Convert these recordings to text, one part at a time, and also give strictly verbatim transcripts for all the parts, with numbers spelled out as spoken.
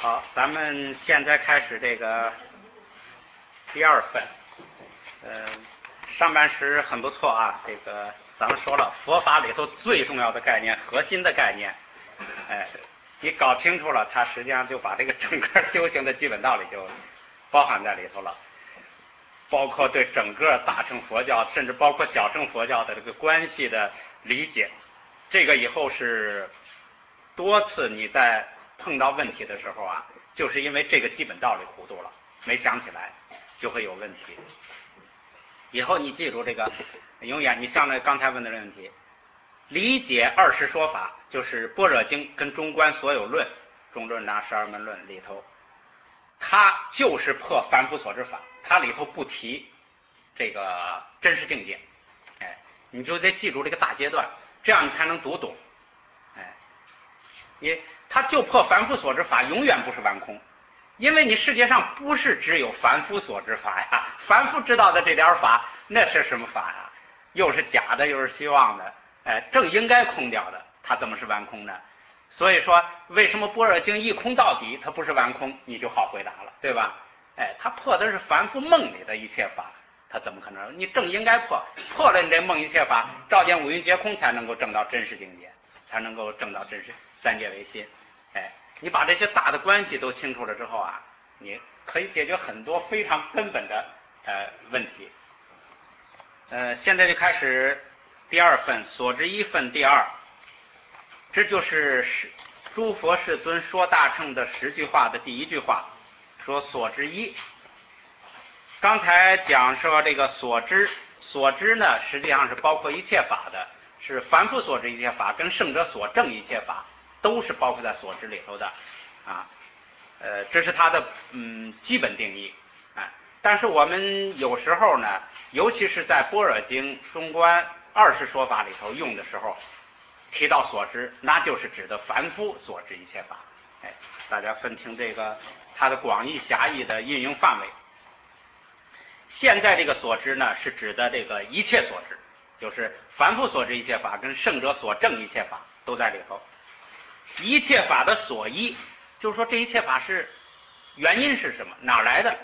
好，咱们现在开始这个第二份。呃，上半时很不错啊。这个咱们说了，佛法里头最重要的概念、核心的概念，哎，你搞清楚了，它实际上就把这个整个修行的基本道理就包含在里头了，包括对整个大乘佛教，甚至包括小乘佛教的这个关系的理解。这个以后是多次你在碰到问题的时候啊，就是因为这个基本道理糊涂了，没想起来，就会有问题。以后你记住这个，永远你像那刚才问的这个问题，理解二十说法，就是般若经跟中观所有论、中论呐、十二门论里头，它就是破凡夫所知法，它里头不提这个真实境界。哎，你就得记住这个大阶段，这样你才能读懂。哎，你他就破凡夫所知法，永远不是完空，因为你世界上不是只有凡夫所知法呀，凡夫知道的这点法，那是什么法呀？又是假的，又是虚妄的，哎，正应该空掉的，它怎么是完空呢？所以说，为什么般若经一空到底，它不是完空，你就好回答了，对吧？哎，它破的是凡夫梦里的一切法，它怎么可能？你正应该破，破了你这梦一切法，照见五蕴皆空，才能够证到真实境界，才能够证到真实三界唯心。哎，你把这些大的关系都清楚了之后啊，你可以解决很多非常根本的呃问题。呃，现在就开始第二份所知一分第二，这就是诸佛世尊说大乘的十句话的第一句话，说所知一。刚才讲说这个所知，所知呢实际上是包括一切法的，是凡夫所知一切法跟圣者所证一切法都是包括在所知里头的啊。呃，这是它的嗯基本定义啊。但是我们有时候呢，尤其是在般若经中观二十说法里头用的时候，提到所知，那就是指的凡夫所知一切法。哎，大家分清这个它的广义狭义的运用范围。现在这个所知呢，是指的这个一切所知，就是凡夫所知一切法跟圣者所证一切法都在里头。一切法的所依，就是说这一切法是原因是什么，哪儿来的？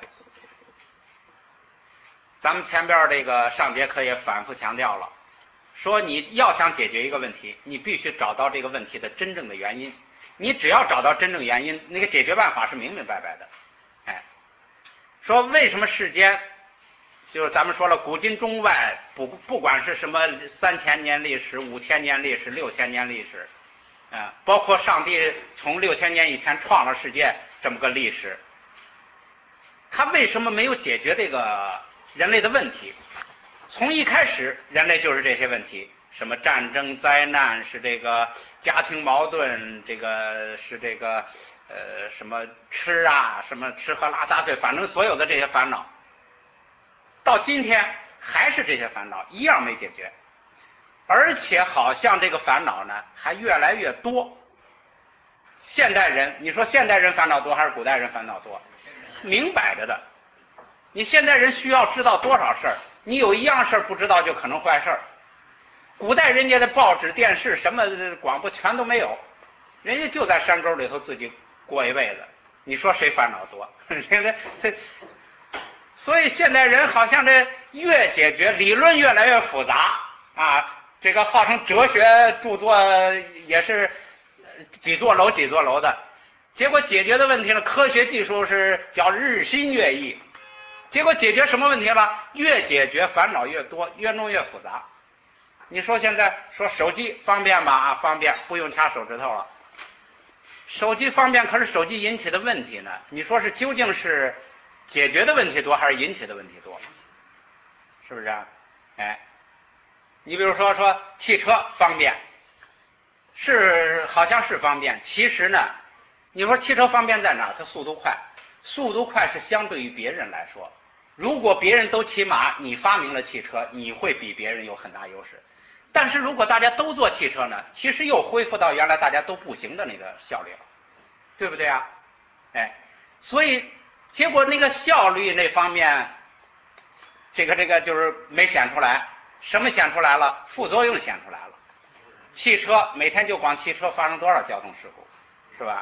咱们前边这个上节课也反复强调了，说你要想解决一个问题，你必须找到这个问题的真正的原因。你只要找到真正原因，那个解决办法是明明白白的。哎，说为什么世间，就是咱们说了，古今中外，不不管是什么三千年历史、五千年历史、六千年历史，啊，包括上帝从六千年以前创了世界这么个历史，他为什么没有解决这个人类的问题？从一开始，人类就是这些问题，什么战争、灾难，是这个家庭矛盾，这个是这个呃什么吃啊，什么吃喝拉撒睡，反正所有的这些烦恼，到今天还是这些烦恼一样没解决，而且好像这个烦恼呢还越来越多。现代人，你说现代人烦恼多还是古代人烦恼多？明摆着的。你现代人需要知道多少事儿？你有一样事儿不知道就可能坏事儿。古代人家的报纸、电视、什么广播全都没有，人家就在山沟里头自己过一辈子。你说谁烦恼多？人家这，所以现代人好像这越解决理论越来越复杂啊，这个号称哲学著作也是几座楼几座楼的，结果解决的问题呢，科学技术是叫日新月异。结果解决什么问题了？越解决烦恼越多，越弄越复杂。你说现在说手机方便吧？啊，方便，不用掐手指头了。手机方便，可是手机引起的问题呢？你说是究竟是解决的问题多，还是引起的问题多？是不是啊？哎，你比如说说汽车方便，是好像是方便，其实呢，你说汽车方便在哪儿？它速度快，速度快是相对于别人来说。如果别人都骑马，你发明了汽车，你会比别人有很大优势。但是如果大家都坐汽车呢，其实又恢复到原来大家都步行的那个效率了，对不对啊？哎，所以结果那个效率那方面，这个这个就是没显出来。什么显出来了？副作用显出来了。汽车每天就光汽车发生多少交通事故，是吧？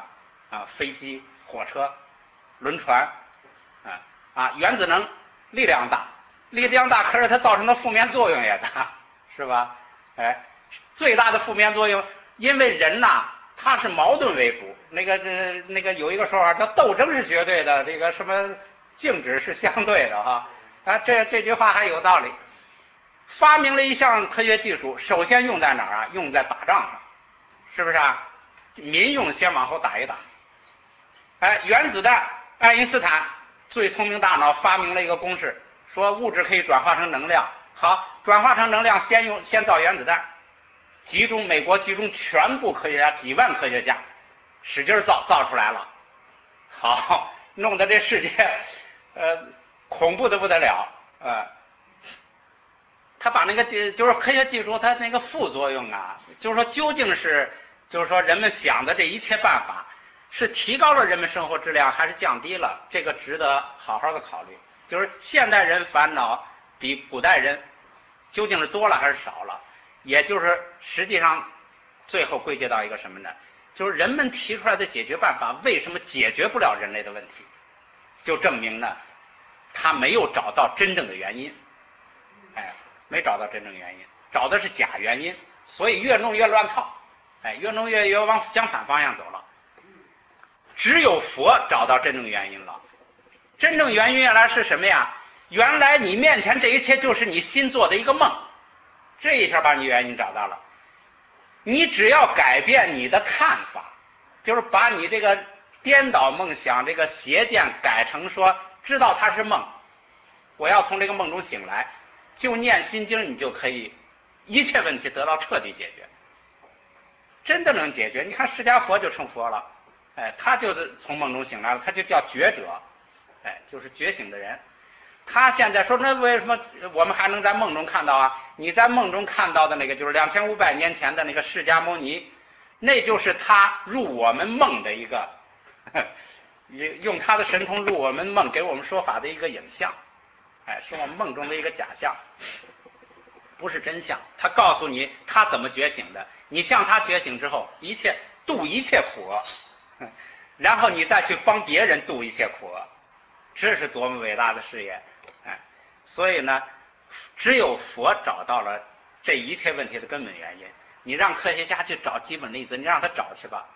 啊，飞机、火车、轮船，啊啊，原子能力量大，力量大，可是它造成的负面作用也大，是吧？哎，最大的负面作用，因为人呐，他是矛盾为主。那个这那个有一个说法叫斗争是绝对的，这个什么静止是相对的哈。啊，这这句话还有道理。发明了一项科学技术，首先用在哪儿啊？用在打仗上，是不是啊？民用先往后打一打。哎，原子弹，爱因斯坦最聪明大脑发明了一个公式，说物质可以转化成能量。好，转化成能量，先用先造原子弹，集中美国集中全部科学家，几万科学家，使劲造，造出来了。好，弄得这世界，呃，恐怖的不得了，呃。他把那个就是科学技术，它那个副作用啊，就是说究竟是，就是说人们想的这一切办法，是提高了人们生活质量，还是降低了？这个值得好好的考虑。就是现代人烦恼比古代人究竟是多了还是少了？也就是实际上最后归结到一个什么呢？就是人们提出来的解决办法为什么解决不了人类的问题？就证明呢，他没有找到真正的原因。哎。没找到真正原因，找的是假原因，所以越弄越乱套，哎，越弄越越往相反方向走了。只有佛找到真正原因了。真正原因原来是什么呀？原来你面前这一切就是你心做的一个梦，这一下把你原因找到了。你只要改变你的看法，就是把你这个颠倒梦想这个邪见改成说知道它是梦，我要从这个梦中醒来。就念心经，你就可以一切问题得到彻底解决，真的能解决。你看释迦佛就成佛了，哎，他就是从梦中醒来了，他就叫觉者，哎，就是觉醒的人。他现在说，那为什么我们还能在梦中看到啊？你在梦中看到的那个就是两千五百年前的那个释迦牟尼，那就是他入我们梦的一个，用他的神通入我们梦，给我们说法的一个影像。哎，是我们梦中的一个假象，不是真相。他告诉你他怎么觉醒的，你向他觉醒之后，一切度一切苦厄，然后你再去帮别人度一切苦厄，这是多么伟大的事业！哎，所以呢，只有佛找到了这一切问题的根本原因。你让科学家去找基本粒子，你让他找去吧，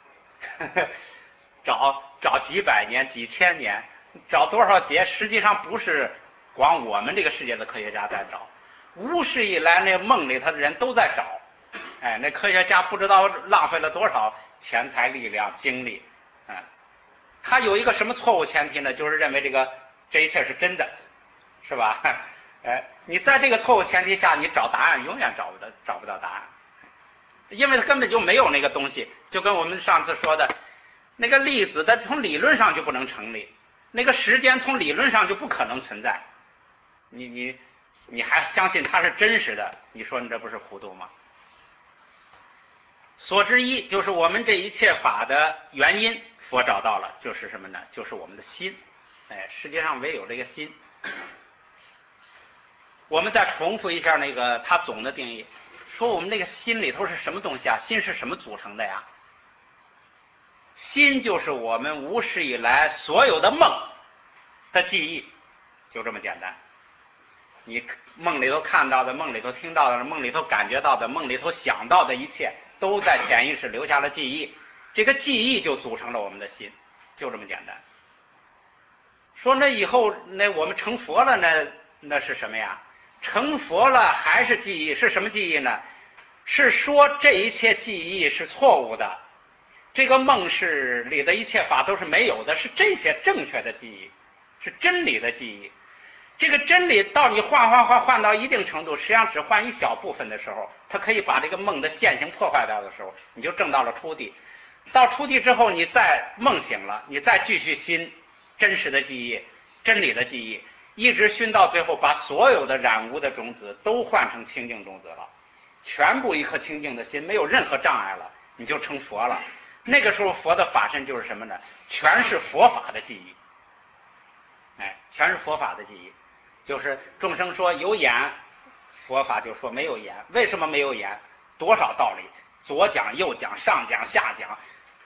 找找几百年、几千年，找多少劫，实际上不是。光我们这个世界的科学家在找，无始以来那梦里头的人都在找，哎，那科学家不知道浪费了多少钱财、力量、精力，嗯，他有一个什么错误前提呢？就是认为这个这一切是真的，是吧？哎，你在这个错误前提下，你找答案永远找不到找不到答案，因为它根本就没有那个东西，就跟我们上次说的，那个粒子的从理论上就不能成立，那个时间从理论上就不可能存在。你你你还相信它是真实的？你说你这不是糊涂吗？所之一就是我们这一切法的原因，佛找到了，就是什么呢？就是我们的心。哎，世界上唯有这个心。我们再重复一下那个它总的定义，说我们那个心里头是什么东西啊？心是什么组成的呀？心就是我们无始以来所有的梦的记忆，就这么简单。你梦里头看到的，梦里头听到的，梦里头感觉到的，梦里头想到的一切，都在潜意识留下了记忆。这个记忆就组成了我们的心，就这么简单。说那以后那我们成佛了，那那是什么呀？成佛了还是记忆？是什么记忆呢？是说这一切记忆是错误的，这个梦是里的一切法都是没有的，是这些正确的记忆，是真理的记忆。这个真理到你换换换换到一定程度，实际上只换一小部分的时候，它可以把这个梦的现行破坏掉的时候，你就证到了初地。到初地之后，你再梦醒了，你再继续新真实的记忆、真理的记忆，一直熏到最后，把所有的染污的种子都换成清净种子了，全部一颗清净的心，没有任何障碍了，你就成佛了。那个时候佛的法身就是什么呢？全是佛法的记忆，哎，全是佛法的记忆。就是众生说有眼，佛法就说没有眼。为什么没有眼？多少道理，左讲右讲，上讲下讲，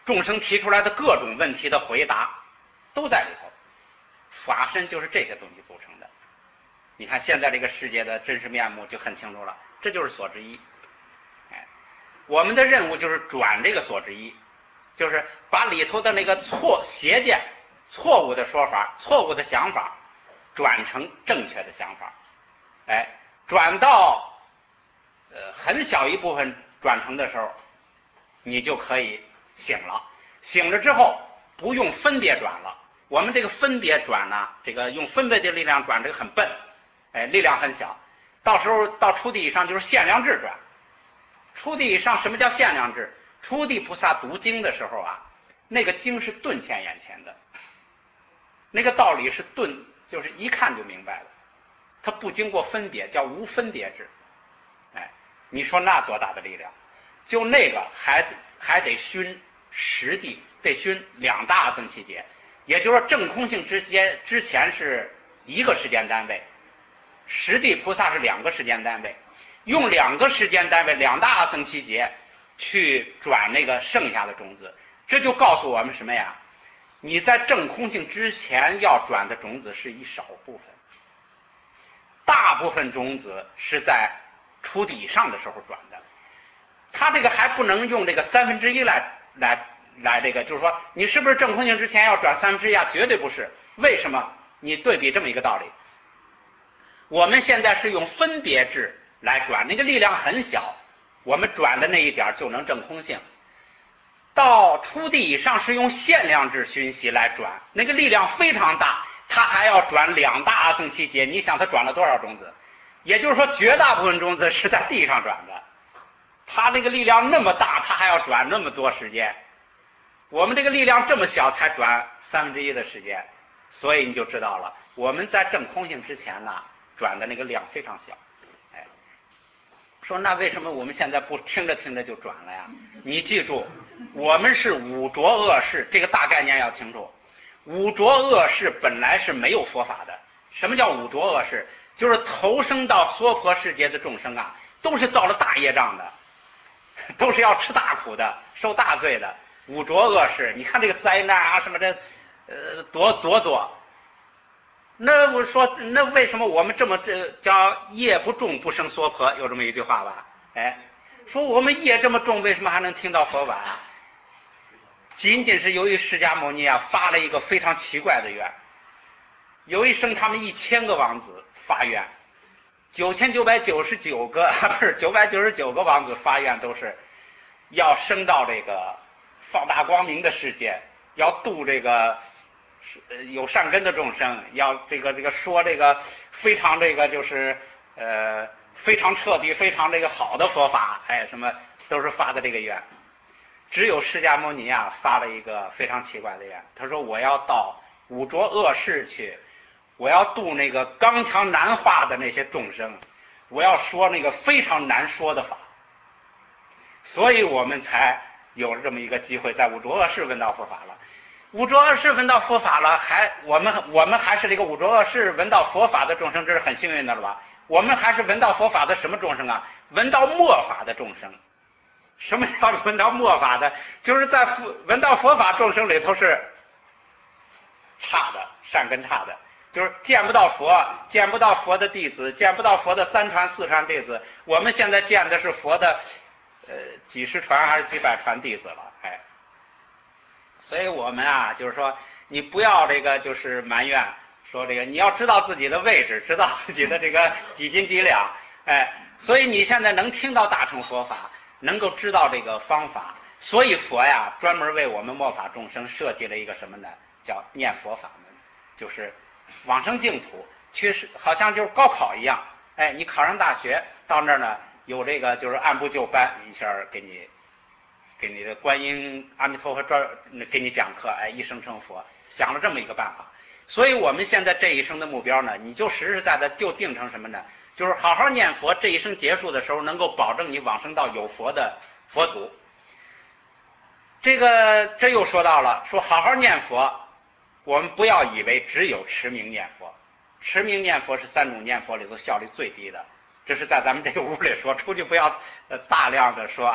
众生提出来的各种问题的回答都在里头。法身就是这些东西组成的。你看现在这个世界的真实面目就很清楚了，这就是所知一。哎，我们的任务就是转这个所知一，就是把里头的那个错邪见、错误的说法、错误的想法转成正确的想法。哎，转到呃很小一部分转成的时候，你就可以醒了。醒了之后不用分别转了。我们这个分别转呢，这个用分别的力量转，这个很笨，哎，力量很小。到时候到初地以上就是限量智转。初地以上什么叫限量智？初地菩萨读经的时候啊，那个经是顿现眼前的，那个道理是顿，就是一看就明白了，它不经过分别，叫无分别智。哎，你说那多大的力量？就那个还还得熏十地，得熏两大阿僧祇劫。也就是说正空性之间之前是一个时间单位，十地菩萨是两个时间单位，用两个时间单位两大阿僧祇劫去转那个剩下的种子。这就告诉我们什么呀？你在正空性之前要转的种子是一少部分，大部分种子是在初地以上的时候转的。他这个还不能用这个三分之一来来来这个，就是说你是不是正空性之前要转三分之一啊？绝对不是。为什么？你对比这么一个道理，我们现在是用分别智来转，那个力量很小，我们转的那一点就能正空性。到初地以上是用限量智熏习来转，那个力量非常大，它还要转两大阿僧祇劫。你想它转了多少种子？也就是说绝大部分种子是在地上转的，它那个力量那么大，它还要转那么多时间。我们这个力量这么小，才转三分之一的时间，所以你就知道了，我们在正空性之前呢，转的那个量非常小。哎，说那为什么我们现在不听着听着就转了呀？你记住，我们是五浊恶世，这个大概念要清楚。五浊恶世本来是没有佛法的。什么叫五浊恶世？就是投生到娑婆世界的众生啊，都是造了大业障的，都是要吃大苦的，受大罪的。五浊恶世，你看这个灾难啊什么的，呃，多多多。那我说，那为什么我们这么这叫业不重不生娑婆？有这么一句话吧？哎，说我们业这么重，为什么还能听到佛法啊？仅仅是由于释迦牟尼啊发了一个非常奇怪的愿，有一生他们一千个王子发愿，九千九百九十九个不是九百九十九个王子发愿都是要升到这个放大光明的世界，要度这个有善根的众生，要这个这个说这个非常这个就是呃非常彻底非常这个好的佛法，哎，什么都是发的这个愿。只有释迦牟尼啊发了一个非常奇怪的愿，他说我要到五浊恶世去，我要度那个刚强难化的那些众生，我要说那个非常难说的法。所以我们才有了这么一个机会，在五浊恶世闻到佛法了。五浊恶世闻到佛法了，还我们我们还是这个五浊恶世闻到佛法的众生，这是很幸运的了吧？我们还是闻到佛法的什么众生啊？闻到末法的众生。什么叫闻到末法的？就是在闻到佛法众生里头是差的，善根差的，就是见不到佛，见不到佛的弟子，见不到佛的三传四传弟子。我们现在见的是佛的呃几十传还是几百传弟子了，哎。所以我们啊，就是说你不要这个就是埋怨，说这个你要知道自己的位置，知道自己的这个几斤几两，哎。所以你现在能听到大乘佛法，能够知道这个方法，所以佛呀专门为我们末法众生设计了一个什么呢？叫念佛法门，就是往生净土，其实好像就是高考一样，哎，你考上大学到那儿呢，有这个就是按部就班，一下给你给你的观音阿弥陀佛专给你讲课，哎，一生成佛，想了这么一个办法。所以我们现在这一生的目标呢，你就实实在在就定成什么呢？就是好好念佛，这一生结束的时候能够保证你往生到有佛的佛土。这个这又说到了，说好好念佛，我们不要以为只有持名念佛，持名念佛是三种念佛里头效率最低的，这是在咱们这个屋里说，出去不要呃大量的说啊，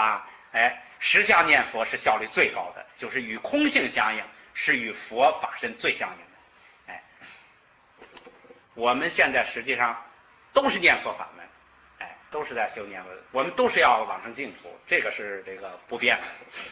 哎，实相念佛是效率最高的，就是与空性相应，是与佛法身最相应的。哎，我们现在实际上都是念佛法门，哎，都是在修念佛，我们都是要往生净土，这个是这个不变的。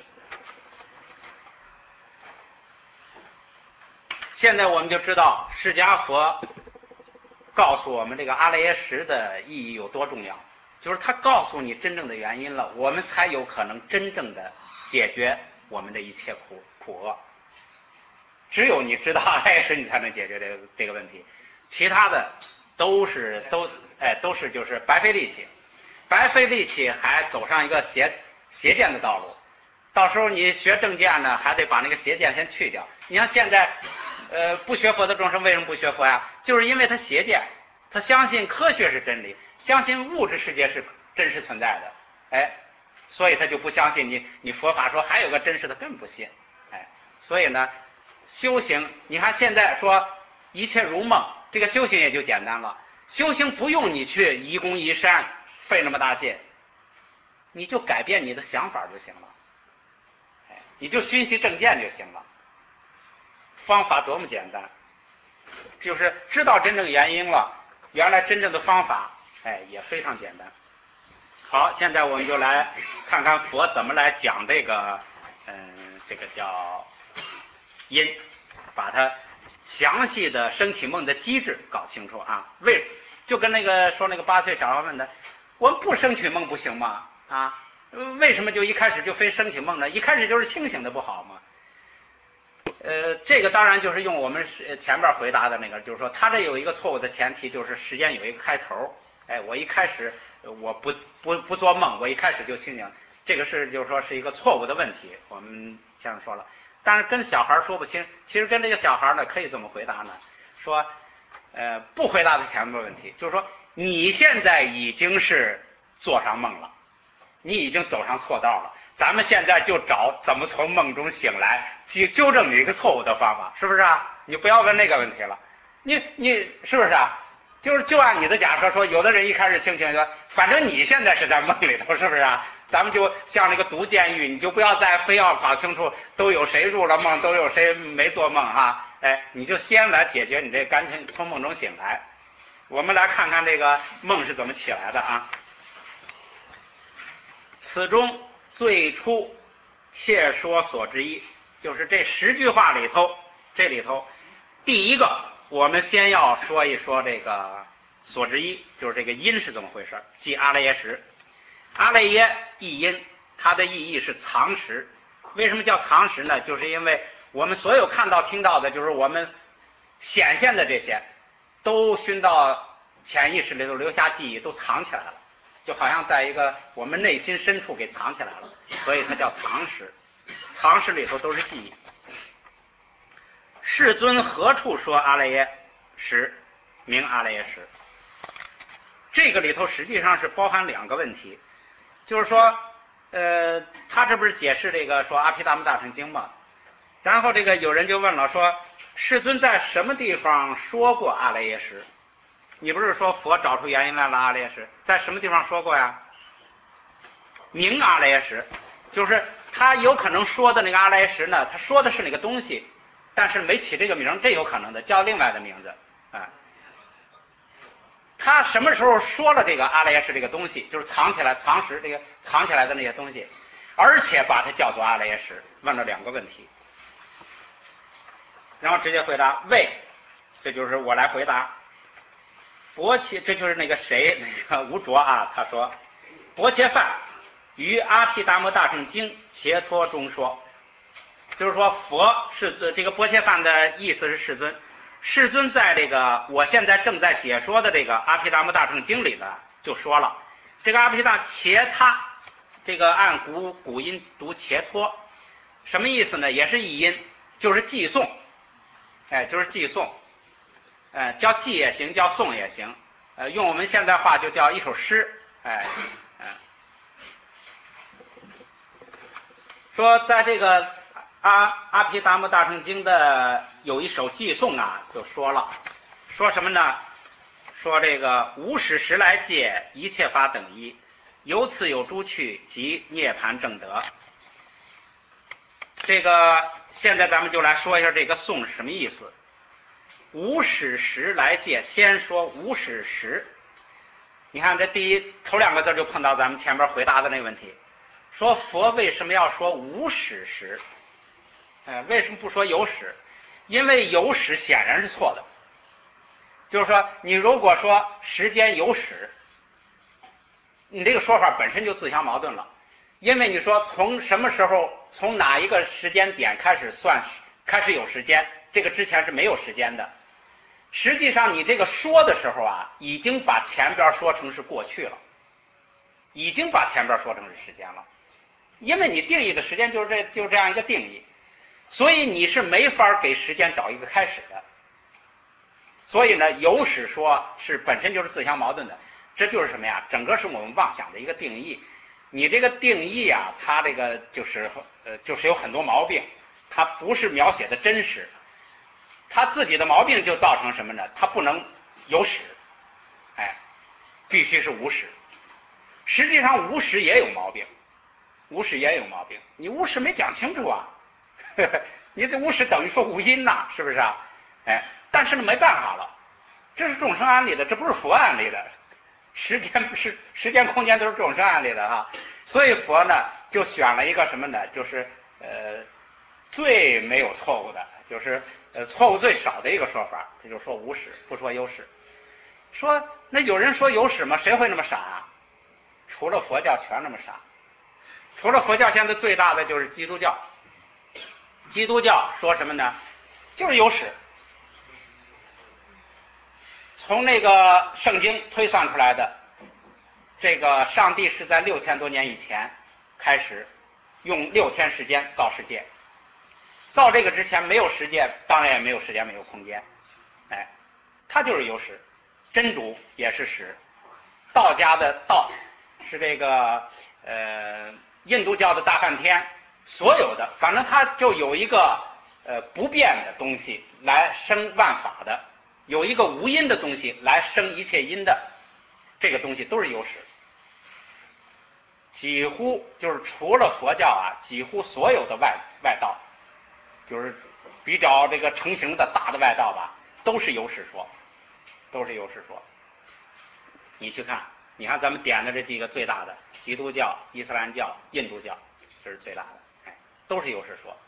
现在我们就知道释迦佛告诉我们这个阿赖耶识的意义有多重要，就是他告诉你真正的原因了，我们才有可能真正的解决我们的一切苦苦厄。只有你知道阿赖耶识，你才能解决这个这个问题，其他的都是都哎都是就是白费力气，白费力气还走上一个邪邪见的道路。到时候你学正见呢，还得把那个邪见先去掉。你像现在呃不学佛的众生为什么不学佛呀？就是因为他邪见，他相信科学是真理，相信物质世界是真实存在的，哎，所以他就不相信你你佛法说还有个真实的，更不信。哎，所以呢修行，你看现在说一切如梦，这个修行也就简单了。修行不用你去移宫移山费那么大劲，你就改变你的想法就行了，哎，你就熏习正见就行了。方法多么简单，就是知道真正原因了，原来真正的方法，哎，也非常简单。好，现在我们就来看看佛怎么来讲这个，嗯，这个叫因，把它详细的升起梦的机制搞清楚啊。为就跟那个说那个八岁小孩问的，我们不升起梦不行吗？啊，为什么就一开始就非升起梦呢？一开始就是清醒的不好吗？呃，这个当然就是用我们前面回答的那个，就是说他这有一个错误的前提，就是时间有一个开头。哎，我一开始我不不不做梦，我一开始就清醒，这个是就是说是一个错误的问题。我们先生说了，但是跟小孩说不清，其实跟这个小孩呢可以这么回答呢，说呃不回答的前面问题，就是说你现在已经是做上梦了，你已经走上错道了。咱们现在就找怎么从梦中醒来，去纠正你一个错误的方法，是不是啊？你不要问那个问题了，你你是不是啊？就是就按你的假设说，有的人一开始清醒说，反正你现在是在梦里头，是不是啊？咱们就像那个读监狱，你就不要再非要搞清楚都有谁入了梦，都有谁没做梦哈。哎，你就先来解决你这赶紧从梦中醒来。我们来看看这个梦是怎么起来的啊。此中最初切说所之一，就是这十句话里头，这里头第一个我们先要说一说这个所之一，就是这个因是怎么回事，即阿赖耶识。阿赖耶意因，它的意义是藏识。为什么叫藏识呢？就是因为我们所有看到听到的，就是我们显现的这些都熏到潜意识里头留下记忆，都藏起来了，就好像在一个我们内心深处给藏起来了，所以它叫藏识。藏识里头都是记忆。世尊何处说阿赖耶识，名阿赖耶识？这个里头实际上是包含两个问题，就是说，呃，他这不是解释这个说阿毗达摩大乘经吗？然后这个有人就问了，说世尊在什么地方说过阿赖耶识？你不是说佛找出原因来了阿赖耶识，在什么地方说过呀？名阿赖耶识，就是他有可能说的那个阿赖耶识呢，他说的是哪个东西，但是没起这个名，这有可能的，叫另外的名字啊。他什么时候说了这个阿赖耶识这个东西，就是藏起来藏识这个藏起来的那些东西，而且把它叫做阿赖耶识？问了两个问题，然后直接回答为，这就是我来回答。薄切，这就是那个谁，那个吴卓啊，他说薄切梵于阿毗达摩大乘经切托中说，就是说佛世尊，这个薄切梵的意思是世尊，世尊在这个我现在正在解说的这个阿毗达摩大乘经里呢，就说了这个阿毗达切他，这个按古古音读切托，什么意思呢？也是译音，就是寄送，哎，就是寄送。呃，叫寄也行，叫颂也行，呃，用我们现代话就叫一首诗，哎，嗯、呃，说在这个阿阿毗达摩大乘经的有一首寄颂啊，就说了，说什么呢？说这个无始时来界，一切法等一， 由此有诸趣，即涅盘正德。这个现在咱们就来说一下这个颂是什么意思。无始时来借，先说无始时。你看这第一头两个字就碰到咱们前面回答的那个问题，说佛为什么要说无始时？哎，为什么不说有始？因为有始显然是错的。就是说，你如果说时间有始，你这个说法本身就自相矛盾了。因为你说从什么时候，从哪一个时间点开始算开始有时间，这个之前是没有时间的。实际上你这个说的时候啊，已经把前边说成是过去了，已经把前边说成是时间了。因为你定义的时间就是这就这样一个定义，所以你是没法给时间找一个开始的。所以呢，有始说是本身就是自相矛盾的。这就是什么呀？整个是我们妄想的一个定义。你这个定义啊，它这个就是呃，就是有很多毛病，它不是描写的真实。他自己的毛病就造成什么呢？他不能有始，哎，必须是无始。实际上无始也有毛病，无始也有毛病。你无始没讲清楚啊，呵呵，你这无始等于说无因呐、啊，是不是啊？哎，但是呢没办法了，这是众生案例的，这不是佛案例的。时间不是时间空间都是众生案例的哈，所以佛呢就选了一个什么呢？就是呃最没有错误的。就是呃错误最少的一个说法，他就说无始，不说有始。说那有人说有始吗？谁会那么傻啊？除了佛教全那么傻。除了佛教，现在最大的就是基督教。基督教说什么呢？就是有始。从那个圣经推算出来的，这个上帝是在六千多年以前开始用六天时间造世界。造这个之前没有时间，当然也没有时间，没有空间，哎，它就是有始。真主也是始，道家的道是这个呃印度教的大梵天，所有的反正它就有一个呃不变的东西来生万法的，有一个无因的东西来生一切因的，这个东西都是有始。几乎就是除了佛教啊，几乎所有的外外道。就是比较这个成型的大的外道吧，都是有始说，都是有始说。你去看，你看咱们点的这几个最大的，基督教、伊斯兰教、印度教，这是最大的，哎，都是有始说。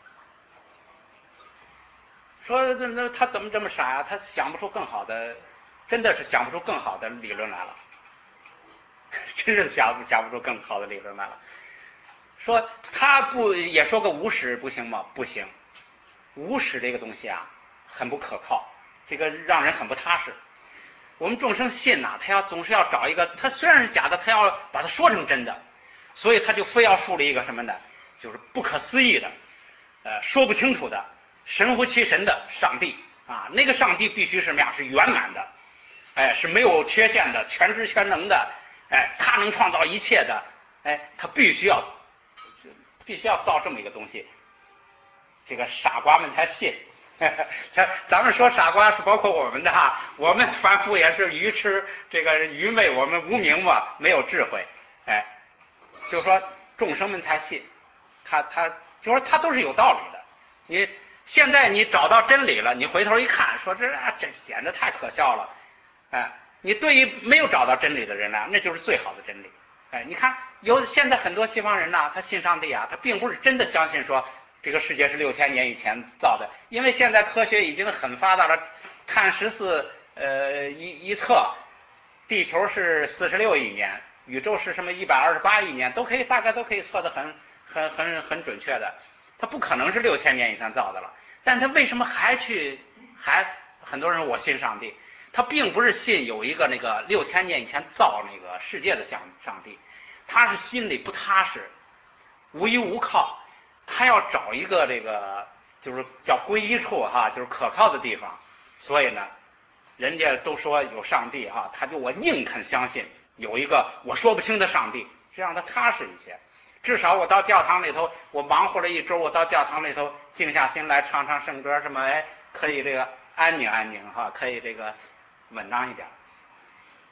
说那那他怎么这么傻呀、啊？他想不出更好的，真的是想不出更好的理论来了，真是想想不出更好的理论来了。说他不也说个无始不行吗？不行，无始这个东西啊，很不可靠，这个让人很不踏实。我们众生信呐、啊，他要总是要找一个，他虽然是假的，他要把它说成真的，所以他就非要树立一个什么呢？就是不可思议的，呃，说不清楚的，神乎其神的上帝啊，那个上帝必须是什么呀？是圆满的，哎，是没有缺陷的，全知全能的，哎，他能创造一切的，哎，他必须要。必须要造这么一个东西，这个傻瓜们才信。咱咱们说傻瓜是包括我们的哈，我们凡夫也是愚痴，这个愚昧，我们无明嘛，没有智慧，哎，就说众生们才信，他他就说他都是有道理的。你现在你找到真理了，你回头一看，说这啊这简直太可笑了，哎，你对于没有找到真理的人呢，那就是最好的真理。哎，你看有现在很多西方人呐，他信上帝啊，他并不是真的相信说这个世界是六千年以前造的，因为现在科学已经很发达了，碳十四呃一一测，地球是四十六亿年，宇宙是什么一百二十八亿年，都可以大概都可以测得很很很很准确的，它不可能是六千年以前造的了。但他为什么还去还很多人说我信上帝？他并不是信有一个那个六千年以前造那个世界的上上帝，他是心里不踏实，无依无靠，他要找一个这个就是叫归依处哈，就是可靠的地方。所以呢，人家都说有上帝哈，他就我宁肯相信有一个我说不清的上帝，这让他踏实一些。至少我到教堂里头，我忙活了一周，我到教堂里头静下心来唱唱圣歌什么，哎，可以这个安宁安宁哈，可以这个稳当一点。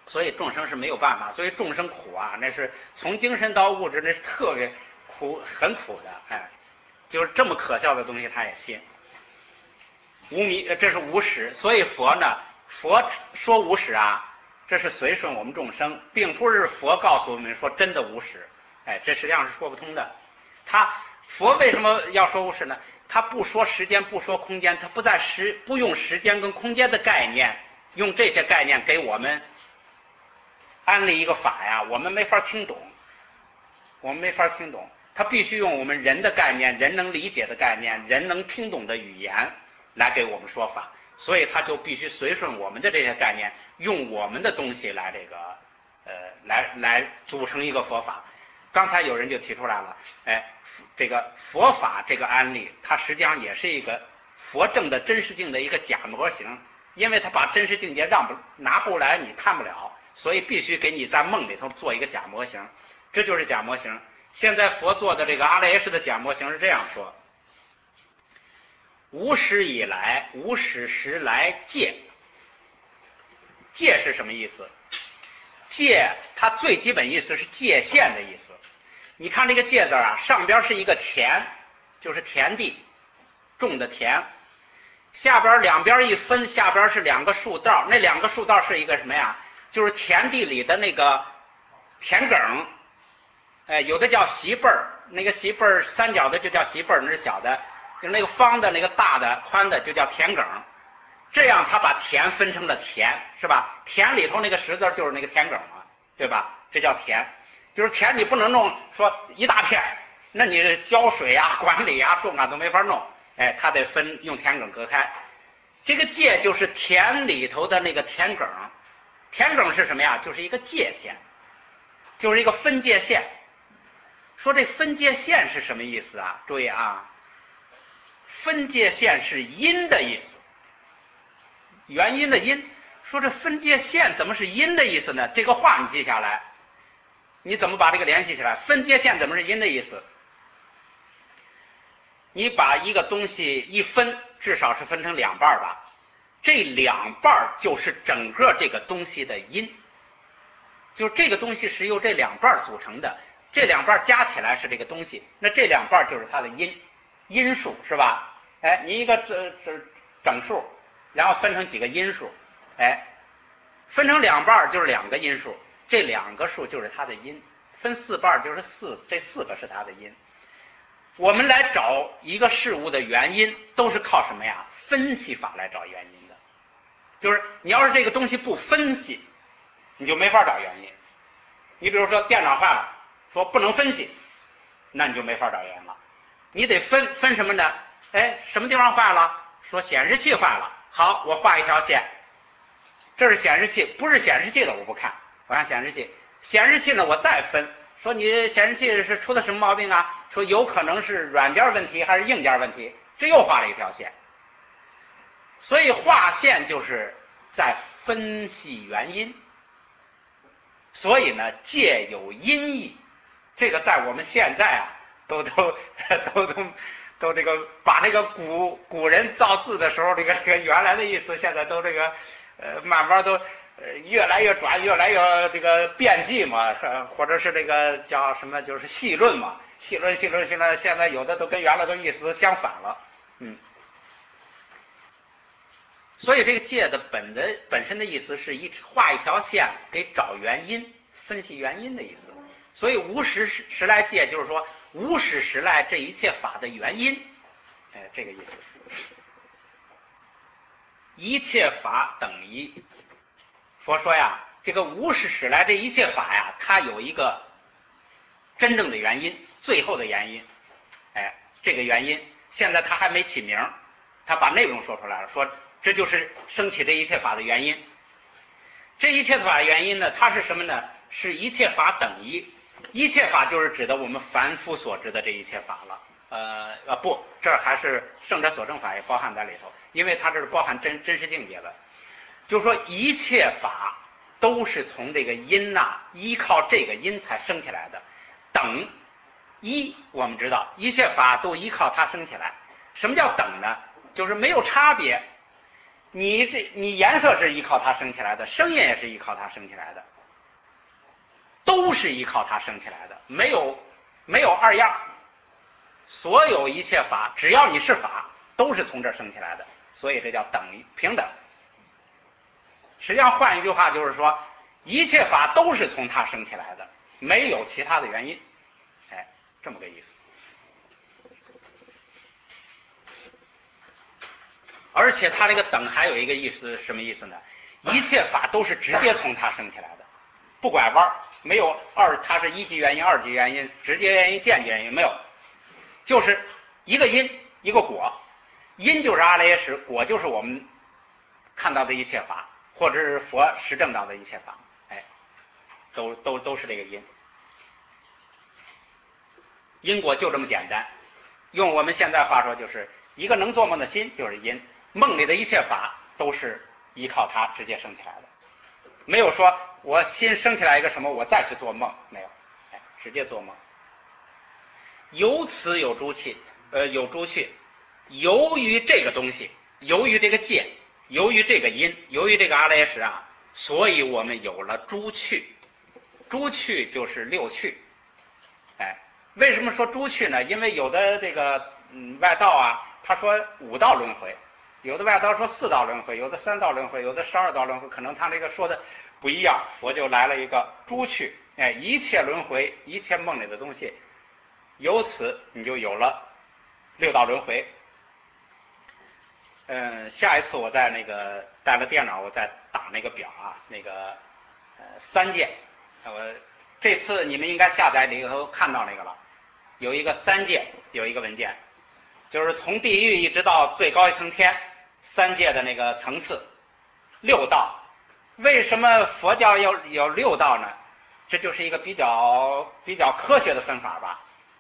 所以众生是没有办法，所以众生苦啊，那是从精神到物质，那是特别苦，很苦的，哎，就是这么可笑的东西他也信。无迷，这是无始，所以佛呢，佛说无始啊，这是随顺我们众生，并不是佛告诉我们说真的无始，哎，这实际上是说不通的。他佛为什么要说无始呢？他不说时间，不说空间，他不在时不用时间跟空间的概念，用这些概念给我们安利一个法呀，我们没法听懂，我们没法听懂。他必须用我们人的概念，人能理解的概念，人能听懂的语言来给我们说法，所以他就必须随顺我们的这些概念，用我们的东西来这个呃来来组成一个佛法。刚才有人就提出来了，哎，这个佛法这个案例，它实际上也是一个佛证的真实境的一个假模型，因为他把真实境界让不拿不来，你看不了，所以必须给你在梦里头做一个假模型，这就是假模型。现在佛做的这个阿赖耶识的假模型是这样说：无始以来，无始时来界。界是什么意思？界它最基本意思是界限的意思。你看这个界字啊，上边是一个田，就是田地，种的田，下边两边一分，下边是两个树道，那两个树道是一个什么呀？就是田地里的那个田埂，哎，有的叫席背儿，那个席背儿三角的就叫席背儿，那是小的，那个方的那个大的宽的就叫田埂。这样他把田分成了田，是吧？田里头那个石字就是那个田埂嘛，对吧？这叫田。就是田你不能弄说一大片，那你浇水啊、管理啊、种啊都没法弄，哎，他得分用田埂隔开。这个界就是田里头的那个田埂，田埂是什么呀？就是一个界限，就是一个分界线。说这分界线是什么意思啊？注意啊，分界线是因的意思，原因的因。说这分界线怎么是因的意思呢？这个话你记下来，你怎么把这个联系起来？分界线怎么是因的意思？你把一个东西一分，至少是分成两半吧，这两半就是整个这个东西的因，就这个东西是由这两半组成的，这两半加起来是这个东西，那这两半就是它的因，因数是吧？哎，你一个这这整数，然后分成几个因数，哎，分成两半就是两个因数，这两个数就是它的因，分四半就是四，这四个是它的因。我们来找一个事物的原因，都是靠什么呀？分析法来找原因的。就是你要是这个东西不分析，你就没法找原因。你比如说电脑坏了，说不能分析，那你就没法找原因了。你得分分什么呢？哎，什么地方坏了？说显示器坏了，好，我画一条线，这是显示器，不是显示器的我不看，我看显示器。显示器呢，我再分，说你显示器是出了什么毛病啊？说有可能是软件问题还是硬件问题，这又画了一条线。所以画线就是在分析原因。所以呢，界有因义，这个在我们现在啊，都都都都都这个把那个古古人造字的时候，这个这个原来的意思，现在都这个呃慢慢都呃越来越转，越来越这个变记嘛，或者是这个叫什么，就是细论嘛，细论细论细论，现在有的都跟原来的意思都相反了，嗯。所以这个界的本的本身的意思是一画一条线给找原因，分析原因的意思。所以无始时来界就是说无始时来这一切法的原因，哎，这个意思。一切法等一，佛说呀，这个无始时来这一切法呀，它有一个真正的原因，最后的原因，哎，这个原因现在他还没起名，他把内容说出来了，说这就是升起这一切法的原因。这一切法的原因呢，它是什么呢？是一切法等一。一切法就是指的我们凡夫所知的这一切法了。呃呃不，这儿还是圣者所证法也包含在里头，因为它这是包含真真实境界的。就是说一切法都是从这个因呐、啊，依靠这个因才升起来的。等一，我们知道一切法都依靠它升起来。什么叫等呢？就是没有差别。 你这你颜色是依靠它生起来的，声音也是依靠它生起来的，都是依靠它生起来的，没有没有二样。所有一切法，只要你是法，都是从这儿生起来的，所以这叫等于平等。实际上换一句话就是说，一切法都是从它生起来的，没有其他的原因。哎，这么个意思。而且它这个等还有一个意思，什么意思呢？一切法都是直接从它生起来的，不拐弯，没有二，它是一级原因、二级原因、直接原因、间接原因，没有，就是一个因一个果，因就是阿赖耶识，果就是我们看到的一切法，或者是佛实证到的一切法，哎，都都都是这个因。因果就这么简单，用我们现在话说，就是一个能做梦的心就是因，梦里的一切法都是依靠它直接生起来的，没有说我心生起来一个什么我再去做梦，没有，哎，直接做梦。由此有诸趣，呃，有诸趣。由于这个东西，由于这个界，由于这个因，由于这个阿赖耶识啊，所以我们有了诸趣。诸趣就是六趣。哎，为什么说诸趣呢？因为有的这个嗯外道啊，他说五道轮回，有的外道说四道轮回，有的三道轮回，有的十二道轮回，可能他这个说的不一样，佛就来了一个诸趣。哎，一切轮回，一切梦里的东西，由此你就有了六道轮回。嗯，下一次我在那个带了电脑，我再打那个表啊，那个呃三界，我这次你们应该下载了以后看到那个了，有一个三界，有一个文件，就是从地狱一直到最高一层天，三界的那个层次，六道。为什么佛教要有六道呢？这就是一个比较比较科学的分法吧。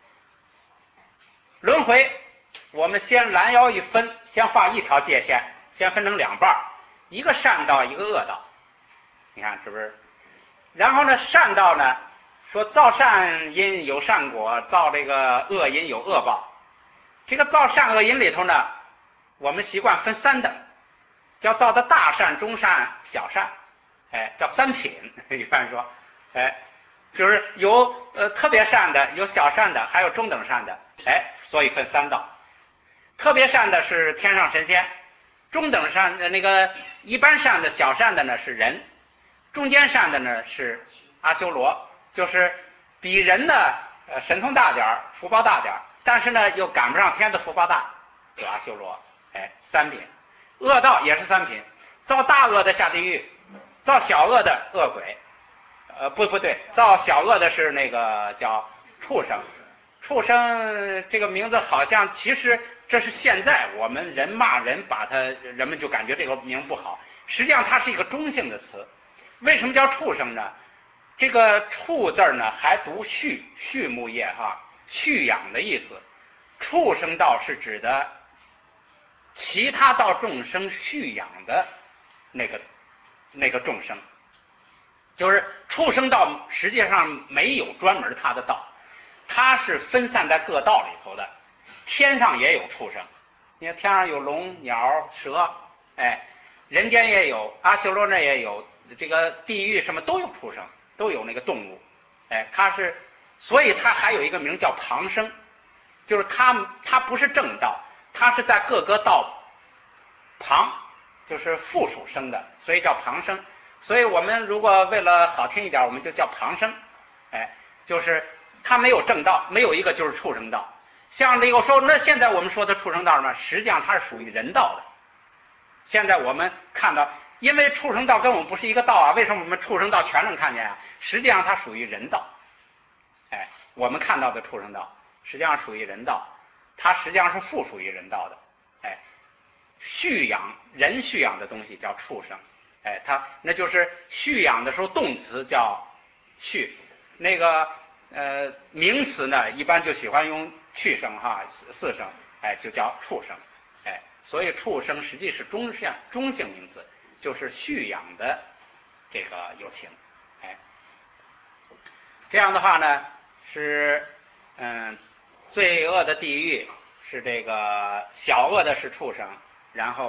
轮回，我们先拦腰一分，先画一条界线，先分成两半，一个善道，一个恶道。你看是不是？然后呢，善道呢，说造善因有善果，造这个恶因有恶报。这个造善恶因里头呢，我们习惯分三等，叫造的大善、中善、小善，哎，叫三品。一般说，哎，就是有呃特别善的，有小善的，还有中等善的，哎，所以分三道。特别善的是天上神仙，中等善的那个一般善的小善的呢是人，中间善的呢是阿修罗，就是比人呢呃神通大点儿，福报大点儿，但是呢又赶不上天的福报大，就阿修罗。哎，三品。恶道也是三品，造大恶的下地狱，造小恶的恶鬼，呃不不对，造小恶的是那个叫畜生。畜生这个名字好像其实这是现在我们人骂人，把它人们就感觉这个名不好，实际上它是一个中性的词。为什么叫畜生呢？这个畜字呢还读畜，畜牧业哈，畜养的意思。畜生道是指的其他道众生畜养的那个那个众生，就是畜生道实际上没有专门他的道，它是分散在各道里头的。天上也有畜生，你看天上有龙、鸟、蛇，哎，人间也有，阿修罗那也有，这个地狱什么都有畜生，都有那个动物，哎，它是，所以它还有一个名叫旁生，就是它它不是正道，它是在各个道旁，就是附属生的，所以叫旁生。所以我们如果为了好听一点，我们就叫旁生，哎，就是它没有正道，没有一个就是畜生道。像这个说，那现在我们说的畜生道呢，实际上它是属于人道的。现在我们看到，因为畜生道跟我们不是一个道啊，为什么我们畜生道全能看见啊？实际上它属于人道。哎，我们看到的畜生道实际上属于人道，它实际上是附属于人道的。哎，畜养人畜养的东西叫畜生。哎，它那就是畜养的时候动词叫畜，那个呃名词呢一般就喜欢用去声哈四声，哎就叫畜生。哎，所以畜生实际是中性中性名词，就是畜养的这个有情。哎，这样的话呢是嗯最恶的地狱是这个，小恶的是畜生，然后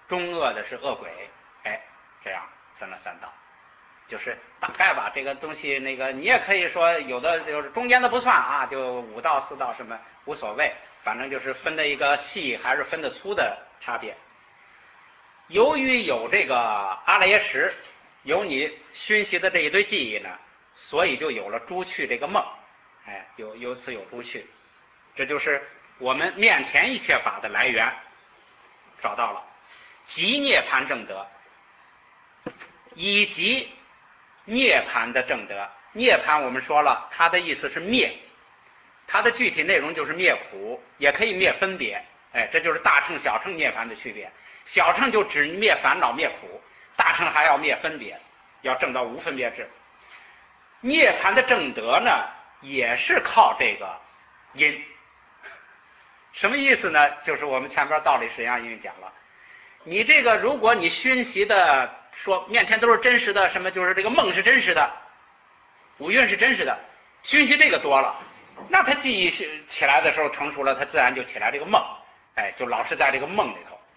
中恶的是恶鬼，哎，这样分了三道，就是大概吧。这个东西那个你也可以说有的就是中间的不算啊，就五道四道什么无所谓，反正就是分的一个细还是分的粗的差别。由于有这个阿赖耶识，有你熏习的这一堆记忆呢，所以就有了诸趣这个梦，哎，有由此有诸趣，这就是我们面前一切法的来源，找到了即涅槃正德，以及涅槃的正德。涅槃我们说了，它的意思是灭，它的具体内容就是灭苦，也可以灭分别，哎，这就是大乘小乘涅槃的区别。小乘就只灭烦恼灭苦，大乘还要灭分别，要证到无分别智。涅槃的正德呢，也是靠这个因。什么意思呢？就是我们前边道理实际上已经讲了，你这个如果你熏习的说面前都是真实的，什么就是这个梦是真实的，五蕴是真实的，熏习这个多了，那他记忆起来的时候成熟了，他自然就起来这个梦，哎，就老是在这个梦里头。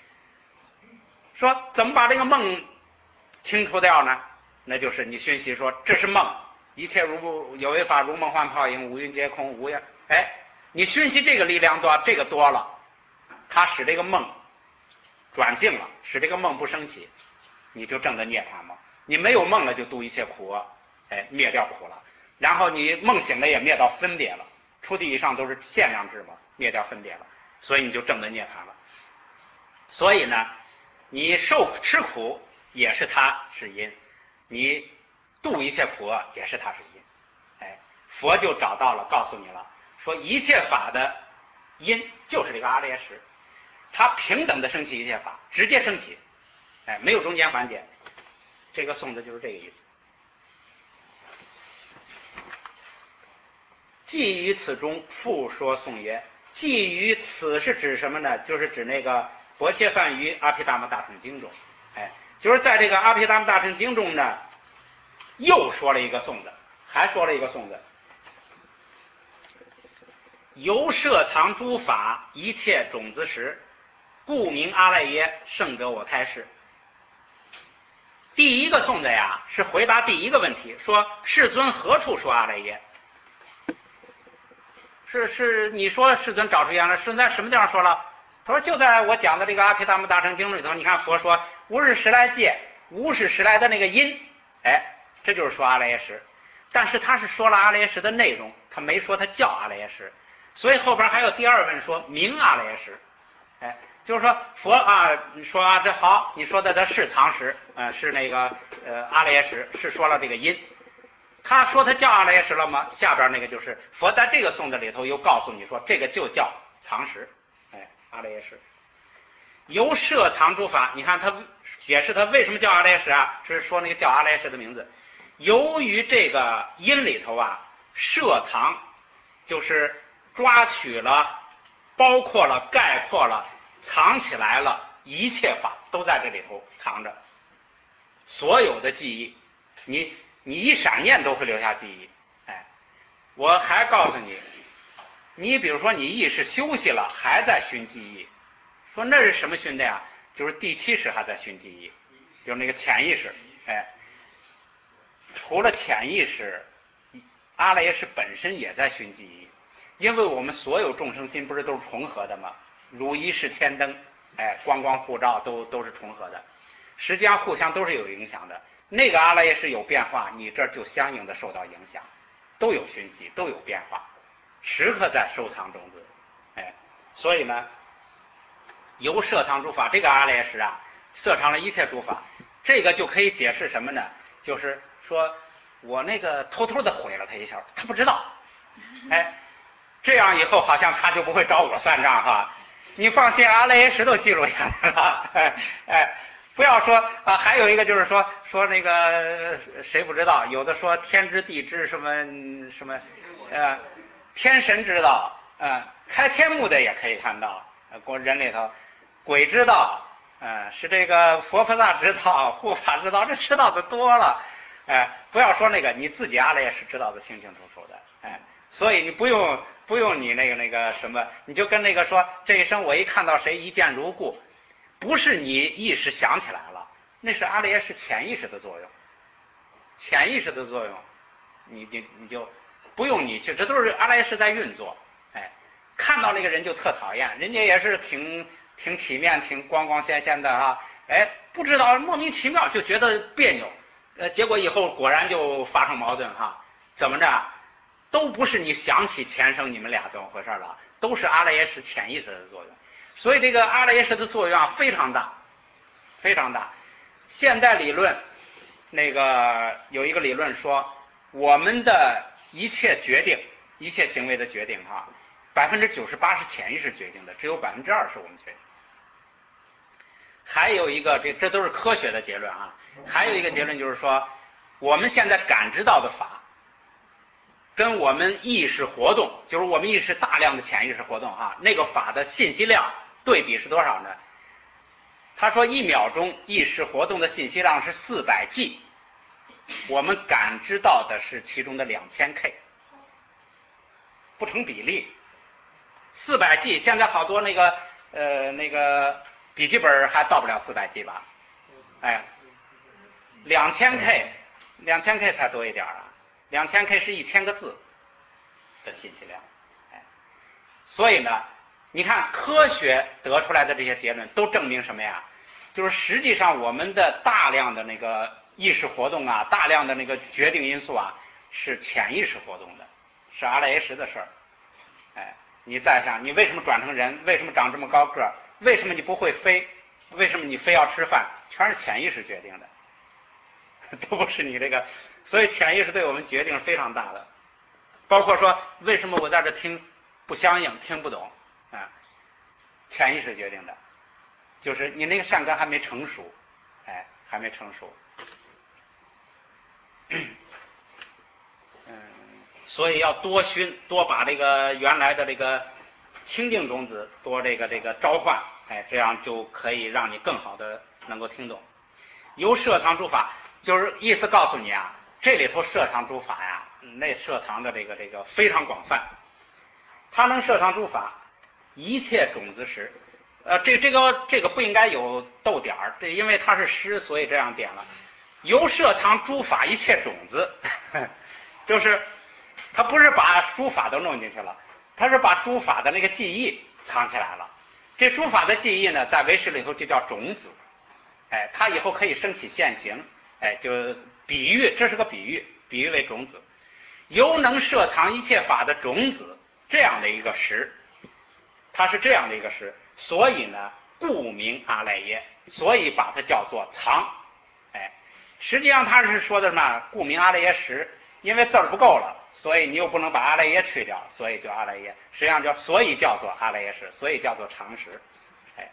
说怎么把这个梦清除掉呢？那就是你熏习说这是梦，一切如有为法如梦幻泡影，五蕴皆空无呀。哎，你熏习这个力量多，这个多了，它使这个梦转静了，使这个梦不升起，你就证得涅槃嘛。你没有梦了，就度一切苦，哎，灭掉苦了。然后你梦醒了，也灭到分别了。初地以上都是限量制嘛，灭掉分别了，所以你就证得涅槃了。所以呢，你受吃苦也是它是因，你度一切苦也是它是因。哎，佛就找到了，告诉你了，说一切法的因就是这个阿赖耶识，它平等的升起一切法，直接升起，哎，没有中间环节。这个颂的就是这个意思。寄于此中复说颂曰，寄于此是指什么呢？就是指那个薄切梵于阿毗达摩大乘经中，哎，就是在这个阿毗达摩大乘经中呢，又说了一个颂子，还说了一个颂子，由摄藏诸法一切种子时，故名阿赖耶，圣者我开示。第一个颂子呀，是回答第一个问题，说世尊何处说阿赖耶？是是，你说世尊找出原来是在什么地方说了？他说就在我讲的这个阿毗达摩大乘经里头，你看佛说无是时来界，无是时来的那个因，哎，这就是说阿赖耶识。但是他是说了阿赖耶识的内容，他没说他叫阿赖耶识，所以后边还有第二问说名阿赖耶识，哎，就是说佛啊，你说啊这好，你说的他是藏识，呃，是那个呃阿赖耶识，是说了这个因。他说他叫阿赖耶识了吗？下边那个就是佛在这个颂子里头又告诉你说，这个就叫藏识，哎，阿赖耶识。由摄藏诸法，你看他解释他为什么叫阿赖耶识啊？是说那个叫阿赖耶识的名字。由于这个因里头啊，摄藏就是抓取了、包括了、概括了、藏起来了，一切法都在这里头藏着。所有的记忆，你你一闪念都会留下记忆。哎，我还告诉你，你比如说你意识休息了，还在熏记忆，说那是什么熏的呀？就是第七识还在熏记忆，就是那个潜意识。哎，除了潜意识，阿赖耶识本身也在熏记忆，因为我们所有众生心不是都是重合的吗？如一是天灯，哎，光光互照，都都是重合的，实际上互相都是有影响的。那个阿赖耶识有变化，你这就相应的受到影响，都有熏习，都有变化，时刻在收藏种子。哎，所以呢，由摄藏诸法，这个阿赖耶识啊，摄藏了一切诸法，这个就可以解释什么呢？就是说我那个偷偷的毁了他一下，他不知道，哎，这样以后好像他就不会找我算账哈。你放心，阿赖耶识都记录下来了，哎哎。不要说啊，还有一个就是说说那个谁不知道，有的说天知地知什么什么，呃，天神知道，呃，开天目的也可以看到，呃，国人里头，鬼知道，呃，是这个佛菩萨知道，护法知道，这知道的多了，哎、呃，不要说那个你自己阿赖耶识知道的清清楚楚的，哎、呃，所以你不用不用你那个那个什么，你就跟那个说这一生我一看到谁一见如故。 不是你意识想起来了，那是阿赖耶识潜意识的作用，潜意识的作用，你你你就不用你去，这都是阿赖耶识在运作。哎，看到那个人就特讨厌，人家也是挺挺体面、挺光光鲜鲜的啊，哎，不知道莫名其妙就觉得别扭，呃，结果以后果然就发生矛盾哈。怎么着？都不是你想起前生你们俩怎么回事了，都是阿赖耶识潜意识的作用。所以这个阿赖耶识的作用啊非常大，非常大。现代理论那个有一个理论说，我们的一切决定、一切行为的决定哈，百分之九十八是潜意识决定的，只有百分之二是我们决定。还有一个，这这都是科学的结论啊。还有一个结论就是说，我们现在感知到的法，跟我们意识活动，就是我们意识大量的潜意识活动哈，那个法的信息量对比是多少呢？他说一秒钟意识活动的信息量是四百 G， 我们感知到的是其中的两千 K， 不成比例。四百 G 现在好多那个呃那个笔记本还到不了四百 G 吧？哎，两千 K， 两千 K 才多一点啊，两千 K 是一千个字的信息量。哎，所以呢，你看科学得出来的这些结论都证明什么呀？就是实际上我们的大量的那个意识活动啊，大量的那个决定因素啊，是潜意识活动的，是阿赖耶识的事儿。哎，你再想，你为什么转成人？为什么长这么高个儿？为什么你不会飞？为什么你非要吃饭？全是潜意识决定的，都不是你这个。所以潜意识对我们决定是非常大的。包括说，为什么我在这听不相应，听不懂啊？潜意识决定的，就是你那个善根还没成熟，哎，还没成熟。嗯，所以要多熏，多把这个原来的这个清净种子多这个这个召唤，哎，这样就可以让你更好的能够听懂。由摄藏诸法，就是意思告诉你啊，这里头摄藏诸法呀，那摄藏的这个这个非常广泛，它能摄藏诸法，一切种子时，呃，这这个这个不应该有逗点儿，这因为它是诗，所以这样点了。由摄藏诸法一切种子，就是他不是把诸法都弄进去了，他是把诸法的那个记忆藏起来了。这诸法的记忆呢，在唯识里头就叫种子，哎，它以后可以升起现行，哎，就比喻，这是个比喻，比喻为种子，由能摄藏一切法的种子这样的一个识，它是这样的一个识，所以呢，故名阿赖耶，所以把它叫做藏，哎，实际上他是说的什么？故名阿赖耶识，因为字儿不够了。所以你又不能把阿赖耶去掉，所以叫阿赖耶，实际上叫所以叫做阿赖耶识，所以叫做常识。哎，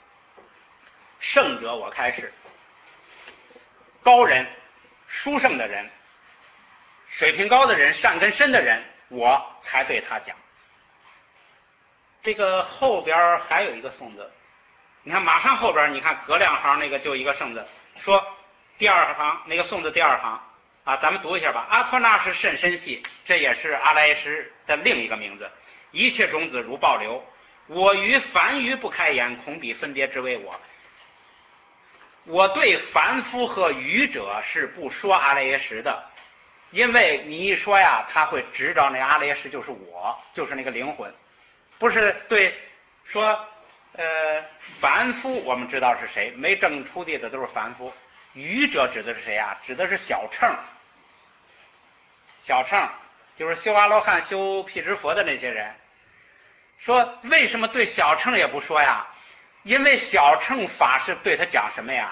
圣者我开示，高人、殊胜的人、水平高的人、善根深的人，我才对他讲。这个后边还有一个颂字，你看马上后边，你看隔两行那个就一个圣字，说第二行那个颂字第二行。啊，咱们读一下吧。阿托那是甚深细，这也是阿赖耶识的另一个名字。一切种子如暴流，我于凡愚不开眼，恐彼分别之为我。我对凡夫和愚者是不说阿赖耶识的，因为你一说呀，他会知道那阿赖耶识就是我，就是那个灵魂，不是对说呃凡夫我们知道是谁，没证出地的都是凡夫。愚者指的是谁啊？指的是小乘，小乘就是修阿罗汉、修辟支佛的那些人。说为什么对小乘也不说呀？因为小乘法是对他讲什么呀？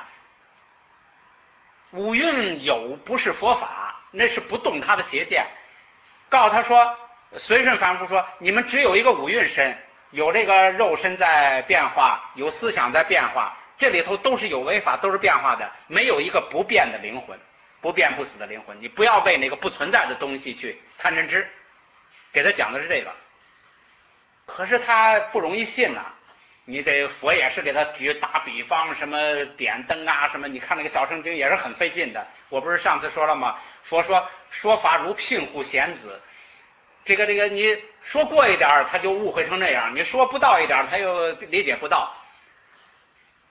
五蕴有不是佛法，那是不动他的邪见。告诉他说，随顺凡夫说，你们只有一个五蕴身，有这个肉身在变化，有思想在变化。这里头都是有为法，都是变化的，没有一个不变的灵魂，不变不死的灵魂。你不要为那个不存在的东西去贪嗔痴，给他讲的是这个。可是他不容易信呐、啊，你得佛也是给他举打比方，什么点灯啊，什么你看那个小乘经也是很费劲的。我不是上次说了吗？佛说说法如牝虎贤子，这个这个你说过一点他就误会成那样，你说不到一点他又理解不到。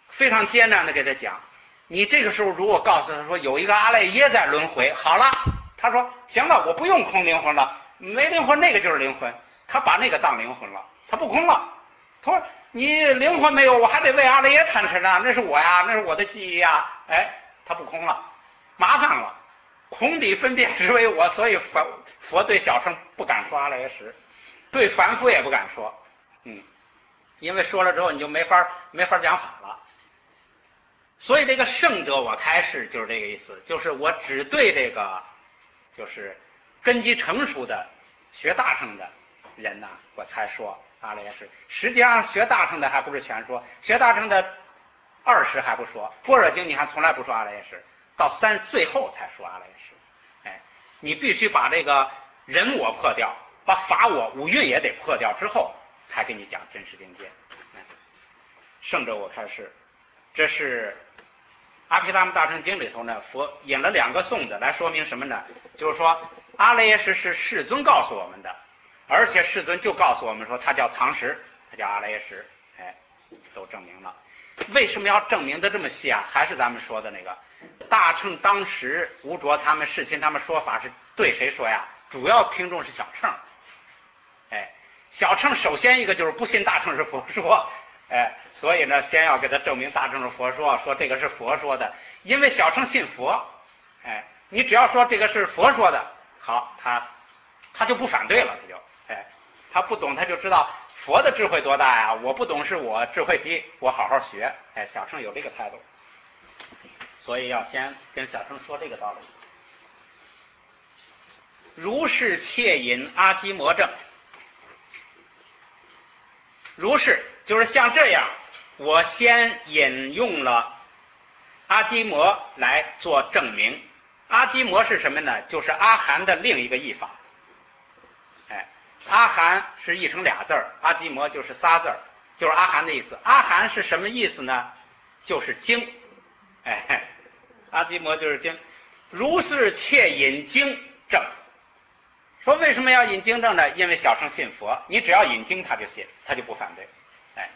非常艰难的给他讲。你这个时候如果告诉他说有一个阿赖耶在轮回，好了，他说行了，我不用空灵魂了，没灵魂那个就是灵魂，他把那个当灵魂了，他不空了。他说你灵魂没有，我还得为阿赖耶贪嗔啊，那是我呀，那是我的记忆呀，哎，他不空了，麻烦了。空底分别之为我，所以佛佛对小乘不敢说阿赖耶识，对凡夫也不敢说，嗯，因为说了之后你就没法没法讲法了。所以这个圣者我开示就是这个意思，就是我只对这个就是根基成熟的学大乘的人呢，我才说阿赖耶识。实际上学大乘的还不是全说，学大乘的二十还不说，般若经你还从来不说阿赖耶识，到三最后才说阿赖耶识。哎，你必须把这个人我破掉，把法我五蕴也得破掉之后，才给你讲真实境界。哎，圣者我开示，这是阿毗达摩大乘经里头呢，佛引了两个颂的来说明什么呢？就是说阿赖耶识是世尊告诉我们的，而且世尊就告诉我们说它叫藏识，它叫阿赖耶识，哎，都证明了。为什么要证明的这么细啊？还是咱们说的那个大乘当时吴卓他们世亲他们说法是对谁说呀？主要听众是小乘，哎，小乘首先一个就是不信大乘是佛说。哎，所以呢，先要给他证明大乘是佛说，说这个是佛说的，因为小乘信佛，哎，你只要说这个是佛说的，好，他他就不反对了，他就，哎，他不懂他就知道佛的智慧多大呀，我不懂是我智慧低，我好好学，哎，小乘有这个态度，所以要先跟小乘说这个道理。如是切引阿基摩证，如是就是像这样，我先引用了阿基摩来做证明。阿基摩是什么呢？就是阿含的另一个译法。哎，阿含是译成俩字儿，阿基摩就是仨字儿，就是阿含的意思。阿含是什么意思呢？就是经。哎，阿基摩就是经。如是切引经证。说为什么要引经证呢？因为小乘信佛，你只要引经他就信，他就不反对。哎，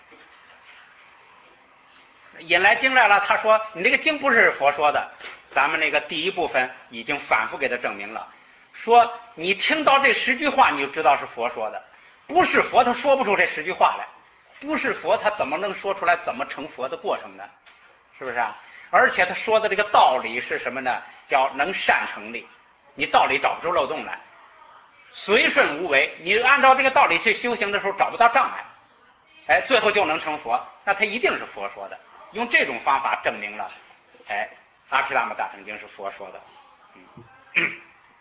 引来经来了，他说你那个经不是佛说的，咱们那个第一部分已经反复给他证明了，说你听到这十句话你就知道是佛说的，不是佛他说不出这十句话来，不是佛他怎么能说出来怎么成佛的过程呢？是不是啊？而且他说的这个道理是什么呢？叫能善成立，你道理找不出漏洞来，随顺无为，你按照这个道理去修行的时候找不到障碍，哎，最后就能成佛，那他一定是佛说的。用这种方法证明了，哎，阿毗达摩大乘经是佛说的。嗯，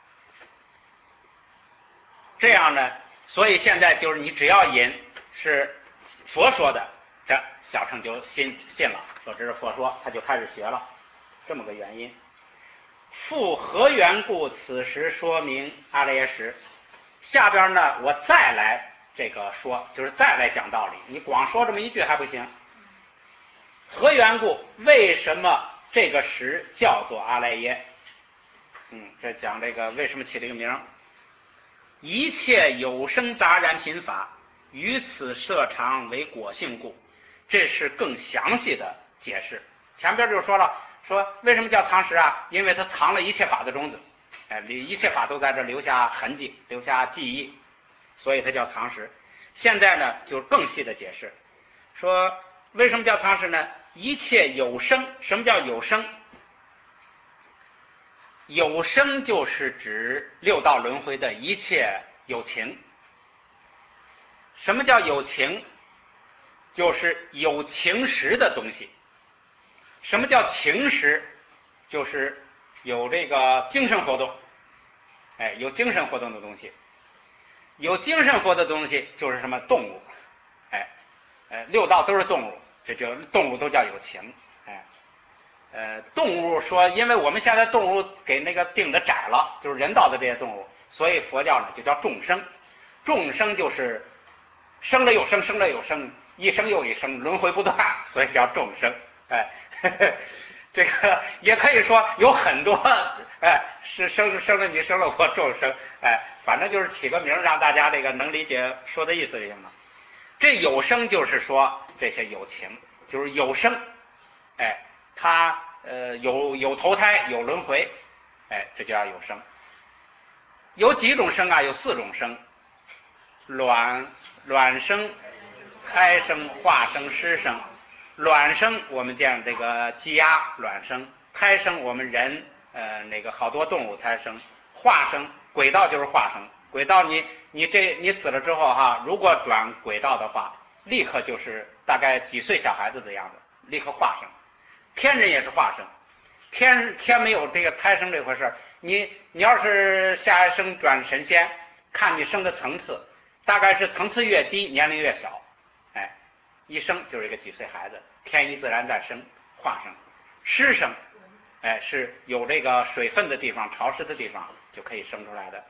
这样呢，所以现在就是你只要引是佛说的，这小乘就信信了，说这是佛说，他就开始学了，这么个原因。复何缘故此时说明阿赖耶识？下边呢，我再来这个说，就是再来讲道理。你光说这么一句还不行。何缘故？为什么这个识叫做阿赖耶？嗯，这讲这个为什么起这个名？一切有生杂然品法，于此设常为果性故。这是更详细的解释。前边就说了，说为什么叫藏识啊？因为它藏了一切法的种子，哎，一切法都在这留下痕迹，留下记忆，所以它叫藏识。现在呢，就更细的解释，说为什么叫藏识呢？一切有生，什么叫有生？有生就是指六道轮回的一切有情。什么叫有情？就是有情识的东西。什么叫情识？就是有这个精神活动，哎，有精神活动的东西。有精神活动的东西就是什么？动物，哎，呃，六道都是动物，这就动物都叫有情，哎，呃，动物说，因为我们现在动物给那个定的窄了，就是人道的这些动物，所以佛教呢就叫众生。众生就是生了又生，生了又生，一生又一生，轮回不断，所以叫众生。哎，呵呵，这个也可以说有很多，哎，是生生了你，生了我，众生，哎，反正就是起个名让大家这个能理解说的意思就行了。这有生就是说这些有情，就是有生， 哎，它呃有有投胎有轮回，哎，这叫有生。有几种生啊？有四种生：卵卵生、胎生、化生、湿生。卵生我们见这个鸡鸭卵生，胎生我们人呃那个好多动物胎生，化生轨道就是化生。轨道你你这你死了之后哈，如果转轨道的话，立刻就是大概几岁小孩子的样子，立刻化生。天人也是化生，天天没有这个胎生这回事。你你要是下一生转神仙，看你生的层次，大概是层次越低，年龄越小。哎，一生就是一个几岁孩子，天意自然在生，化生。湿生，哎，是有这个水分的地方，潮湿的地方就可以生出来的。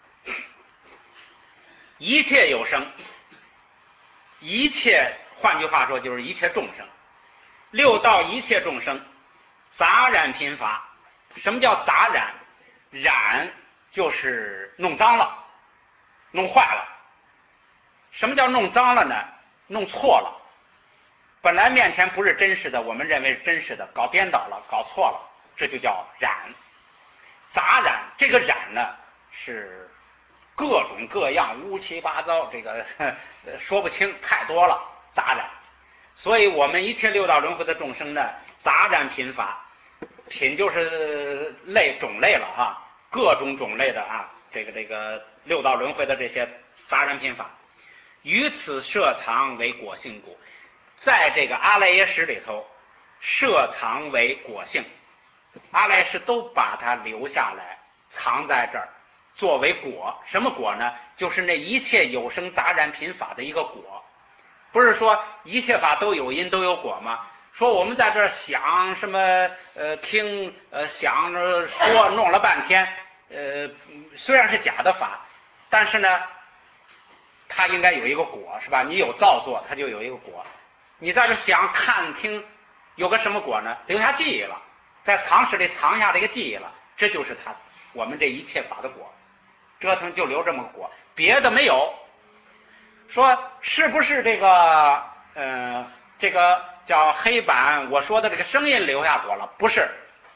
一切有生，一切换句话说就是一切众生。六道一切众生，杂染贫乏。什么叫杂染？染就是弄脏了，弄坏了。什么叫弄脏了呢？弄错了。本来面前不是真实的，我们认为是真实的，搞颠倒了，搞错了，这就叫染。杂染，这个染呢是各种各样乌七八糟，这个说不清，太多了，杂染。所以我们一切六道轮回的众生呢，杂染贫乏。品就是类种类了哈，各种种类的啊，这个这个六道轮回的这些杂染贫乏，于此摄藏为果性故，在这个阿赖耶识里头摄藏为果性，阿赖耶识都把它留下来，藏在这儿，作为果。什么果呢？就是那一切有生杂染贫乏的一个果。不是说一切法都有因都有果吗？说我们在这儿想什么呃听呃想着说弄了半天，呃虽然是假的法，但是呢它应该有一个果，是吧？你有造作它就有一个果。你在这想看听有个什么果呢？留下记忆了，在藏室里藏下这个记忆了，这就是它我们这一切法的果。折腾就留这么个果，别的没有。说是不是这个呃这个叫黑板我说的这个声音留下果了？不是，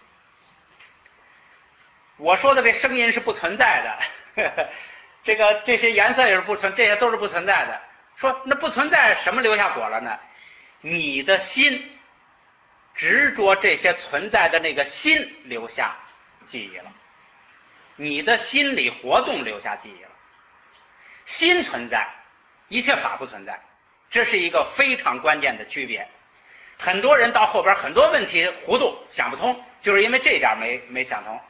我说的这声音是不存在的，呵呵，这个这些颜色也是不存，这些都是不存在的。说那不存在什么留下果了呢？你的心执着这些存在的那个心留下记忆了，你的心理活动留下记忆了。心存在，一切法不存在，这是一个非常关键的区别。很多人到后边很多问题糊涂想不通，就是因为这一点没没想通。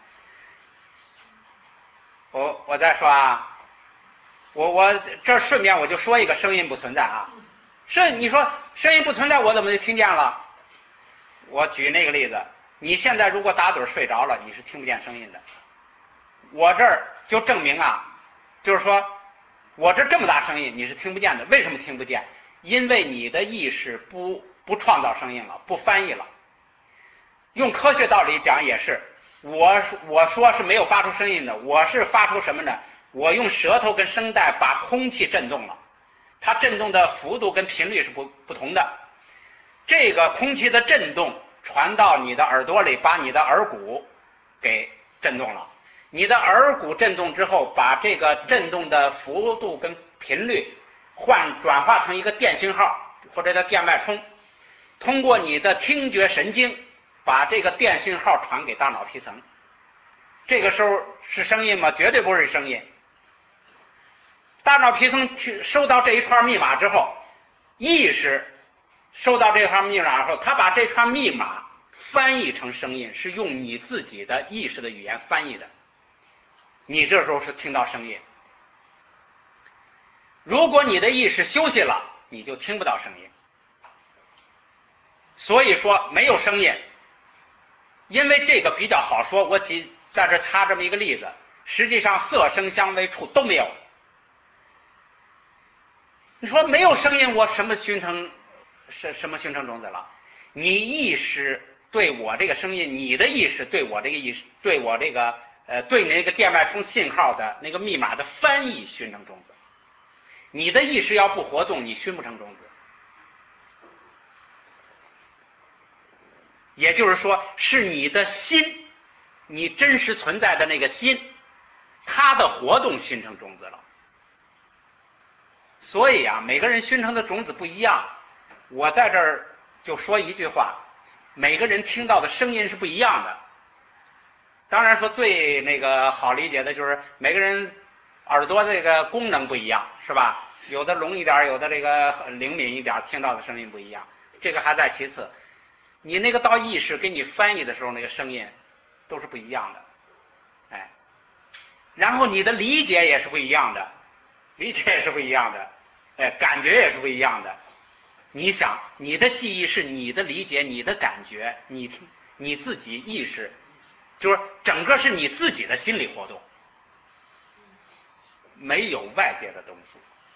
我我再说啊，我我这顺便我就说一个声音不存在啊。声你说声音不存在，我怎么就听见了？我举那个例子，你现在如果打盹睡着了，你是听不见声音的。我这儿就证明啊，就是说我这这么大声音你是听不见的。为什么听不见？因为你的意识不不创造声音了，不翻译了。用科学道理讲也是，我我说是没有发出声音的，我是发出什么呢？我用舌头跟声带把空气震动了，它震动的幅度跟频率是不不同的。这个空气的震动传到你的耳朵里，把你的耳骨给震动了。你的耳骨震动之后，把这个震动的幅度跟频率换转化成一个电信号，或者叫电脉冲，通过你的听觉神经把这个电信号传给大脑皮层。这个时候是声音吗？绝对不是声音。大脑皮层收到这一串密码之后，意识收到这串密码之后，他把这串密码翻译成声音，是用你自己的意识的语言翻译的。你这时候是听到声音。如果你的意识休息了，你就听不到声音。所以说没有声音，因为这个比较好说，我只在这插这么一个例子，实际上色声香味触都没有。你说没有声音，我什么形成什什么形成种子了？你意识对我这个声音，你的意识对我这个意识，对我这个呃对你那个电脉冲信号的那个密码的翻译熏成种子。你的意识要不活动，你熏不成种子。 也就是说是你的心，你真实存在的那个心，它的活动形成种子了。所以啊，每个人熏成的种子不一样。我在这儿就说一句话，每个人听到的声音是不一样的。当然说最那个好理解的就是每个人耳朵这个功能不一样，是吧？有的聋一点，有的这个灵敏一点，听到的声音不一样，这个还在其次。你那个到意识给你翻译的时候，那个声音都是不一样的，哎，然后你的理解也是不一样的，理解也是不一样的，哎，感觉也是不一样的。你想，你的记忆是你的理解，你的感觉，你你自己意识，就是整个是你自己的心理活动，没有外界的东西。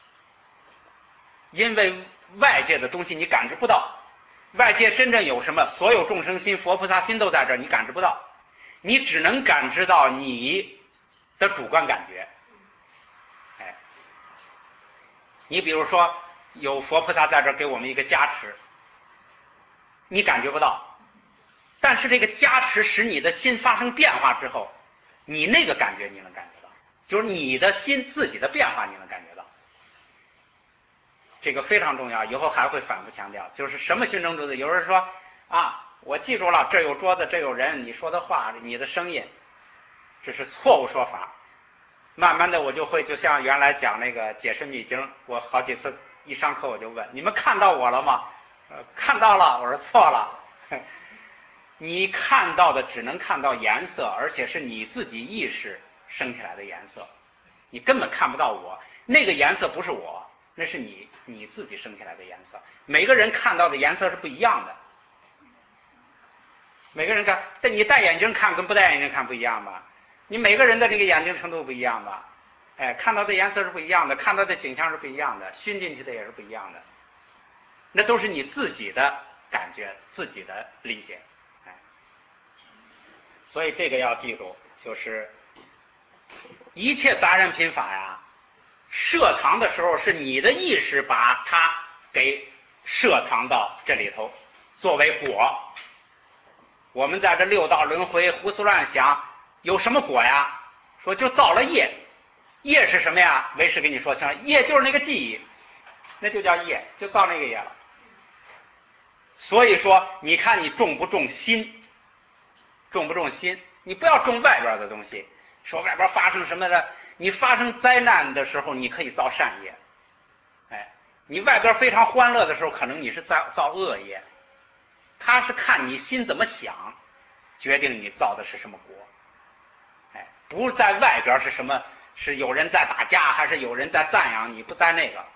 因为外界的东西你感知不到，外界真正有什么，所有众生心、佛菩萨心都在这儿，你感知不到，你只能感知到你的主观感觉。哎，你比如说有佛菩萨在这儿给我们一个加持，你感觉不到，但是这个加持使你的心发生变化之后，你那个感觉你能感觉到，就是你的心自己的变化你能感觉到。这个非常重要，以后还会反复强调，就是什么熏成种子。有人说啊，我记住了，这有桌子，这有人，你说的话，你的声音，这是错误说法。慢慢的我就会，就像原来讲那个解释密经，我好几次一上课我就问，你们看到我了吗？呃，看到了。我说错了，你看到的只能看到颜色，而且是你自己意识生起来的颜色，你根本看不到我，那个颜色不是我，那是你你自己生起来的颜色。每个人看到的颜色是不一样的，每个人看，但你戴眼镜看跟不戴眼镜看不一样吧？你每个人的这个眼睛程度不一样吧？哎，看到的颜色是不一样的，看到的景象是不一样的，熏进去的也是不一样的，那都是你自己的感觉，自己的理解。哎，所以这个要记住，就是一切杂染品法呀，摄藏的时候是你的意识把它给摄藏到这里头作为果。我们在这六道轮回胡思乱想，有什么果呀？说就造了业。业是什么呀？为师给你说清了，业就是那个记忆，那就叫业，就造那个业了。所以说你看你重不重心，重不重心，你不要重外边的东西，说外边发生什么的，你发生灾难的时候你可以造善业，哎，你外边非常欢乐的时候可能你是造造恶业，他是看你心怎么想决定你造的是什么果，哎，不是在外边是什么，是有人在打架还是有人在赞扬你，不在那个，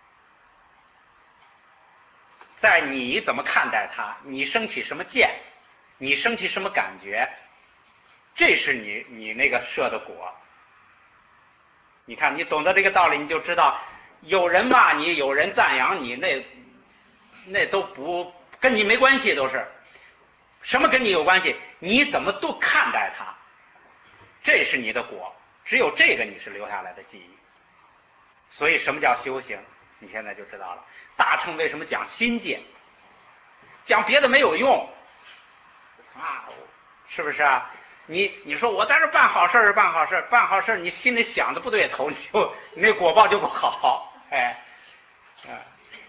在你怎么看待它，你升起什么见，你升起什么感觉，这是你你那个设的果。你看你懂得这个道理，你就知道有人骂你有人赞扬你，那那都不跟你没关系，都是什么跟你有关系，你怎么都看待它，这是你的果，只有这个你是留下来的记忆。所以什么叫修行，你现在就知道了。大乘为什么讲心界，讲别的没有用啊，是不是啊？你你说我在这办好事儿办好事儿办好事儿，你心里想的不对头，你就你那果报就不好，哎，嗯，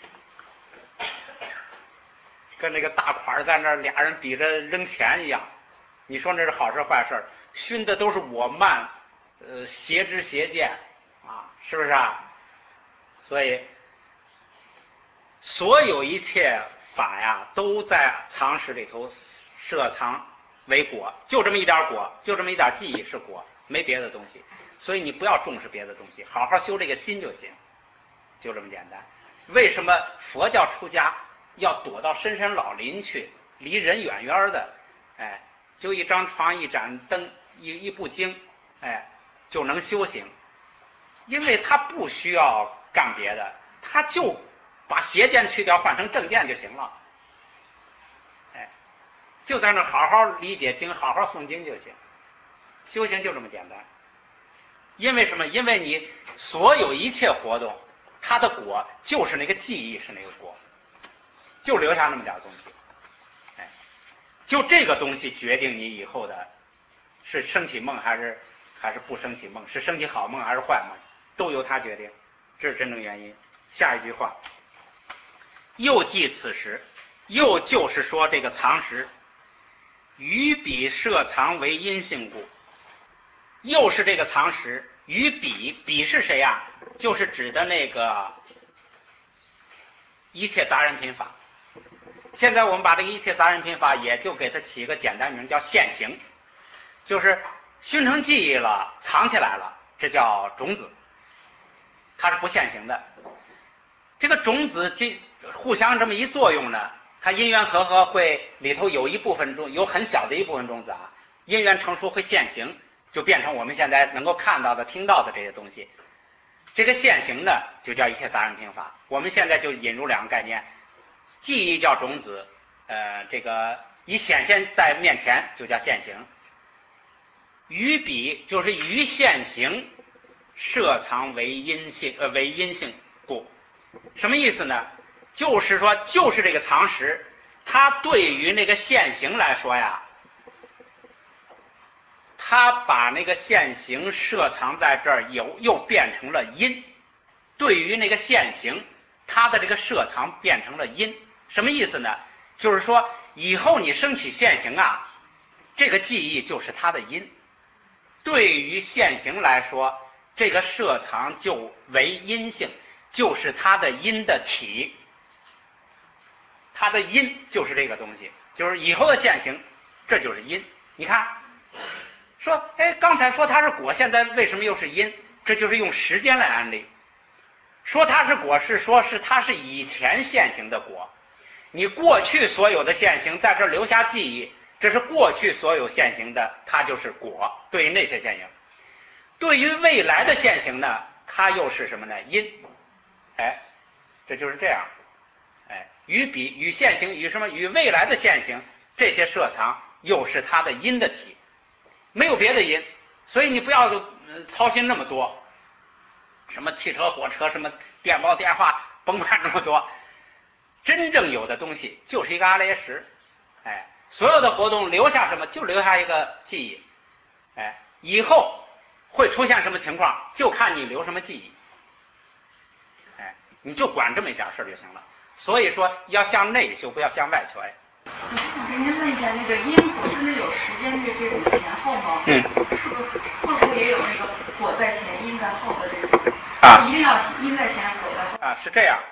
跟那个大款在那俩人比着扔钱一样，你说那是好事坏事？熏的都是我慢，呃，邪知邪见啊，是不是啊？所以所有一切法呀，都在藏识里头摄藏为果，就这么一点果，就这么一点记忆是果，没别的东西。所以你不要重视别的东西，好好修这个心就行，就这么简单。为什么佛教出家要躲到深山老林去，离人远远的，哎，就一张床一盏灯一一部经，哎，就能修行？因为他不需要干别的，他就把邪见去掉，换成正见就行了。哎，就在那好好理解经，好好诵经就行。修行就这么简单。因为什么？因为你所有一切活动，它的果就是那个记忆，是那个果，就留下那么点东西。哎， 就这个东西决定你以后的是升起梦还是还是不升起梦，是升起好梦还是坏梦，都由它决定，这是真正原因。下一句话，又记此时，又就是说这个藏时，于彼设藏为阴性故，又是这个藏时，于彼，彼是谁呀、啊？就是指的那个一切杂人品法。现在我们把这个一切杂人品法也就给它起一个简单名叫现行，就是熏成记忆了，藏起来了，这叫种子，它是不现行的。这个种子互相这么一作用呢，它因缘和合会里头有一部分种，有很小的一部分种子啊，因缘成熟会现行，就变成我们现在能够看到的听到的这些东西。这个现行呢就叫一切杂人品法。我们现在就引入两个概念，记忆叫种子，呃，这个一显现在面前就叫现行。于彼就是于现行设藏为阴性，呃，为阴性故。什么意思呢？就是说，就是这个藏时，它对于那个现行来说呀，它把那个现行设藏在这儿，有又变成了阴。对于那个现行，它的这个设藏变成了阴。什么意思呢？就是说，以后你升起现行啊，这个记忆就是它的阴。对于现行来说，这个设藏就为阴性，就是它的阴的体。它的阴就是这个东西，就是以后的现行，这就是阴。你看，说，哎，刚才说它是果，现在为什么又是阴？这就是用时间来安利。说它是果，是说是它是以前现行的果。你过去所有的现行在这留下记忆，这是过去所有现行的，它就是果。对于那些现行，对于未来的现行呢，它又是什么呢？因。哎，这就是这样。哎，与彼与现行与什么与未来的现行，这些设藏又是它的因的体，没有别的因。所以你不要、呃、操心那么多，什么汽车火车什么电报电话，甭管那么多。真正有的东西就是一个阿赖耶识。哎，所有的活动留下什么，就留下一个记忆。哎，以后会出现什么情况，就看你留什么记忆。哎，你就管这么一点事儿就行了。所以说要向内修，不要向外求。哎， 我想跟您问一下，那个因果真的有时间的这种前后吗？ 嗯， 是不是会不会也有那个果在前因在后的这种？ 啊， 一定要因在前果在后？ 啊，是这样。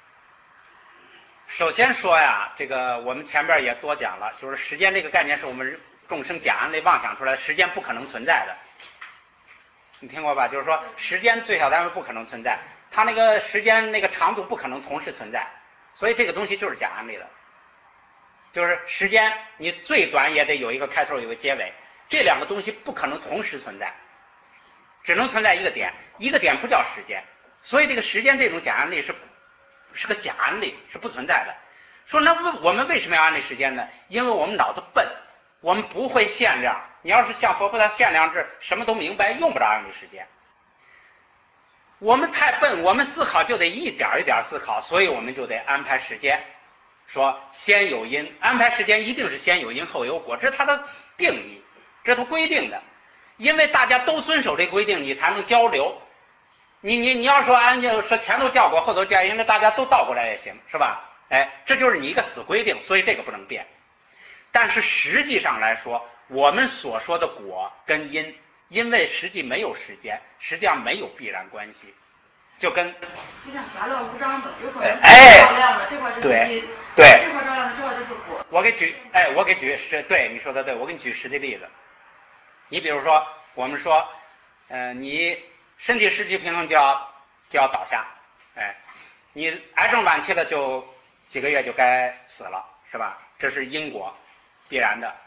首先说呀，这个我们前边也多讲了，就是时间这个概念是我们众生假案类妄想出来的，时间不可能存在的。你听过吧？就是说时间最小单位不可能存在，它那个时间那个长度不可能同时存在，所以这个东西就是假案类的。就是时间你最短也得有一个开头有一个结尾，这两个东西不可能同时存在，只能存在一个点，一个点不叫时间，所以这个时间这种假案类是是个假案例，是不存在的。说那我们为什么要安利时间呢？因为我们脑子笨，我们不会限量。你要是像佛菩萨限量制，什么都明白，用不着安利时间。我们太笨，我们思考就得一点一点思考，所以我们就得安排时间。说先有因，安排时间一定是先有因后有果，这是它的定义，这是它规定的。因为大家都遵守这规定，你才能交流。你你你要说按说前头叫过后头叫，因为大家都倒过来也行，是吧？哎，这就是你一个死规定，所以这个不能变。但是实际上来说，我们所说的果跟因，因为实际没有时间，实际上没有必然关系，就跟就像杂乱无章的，有可能哎照亮的这块就是因， 对， 这块照亮的这块就是果。 我给举，哎，我给举是对你说的对，我给你举实际例子。你比如说，我们说，呃，你身体失去平衡就要就要倒下，哎，你癌症晚期了就几个月就该死了，是吧？这是因果必然的。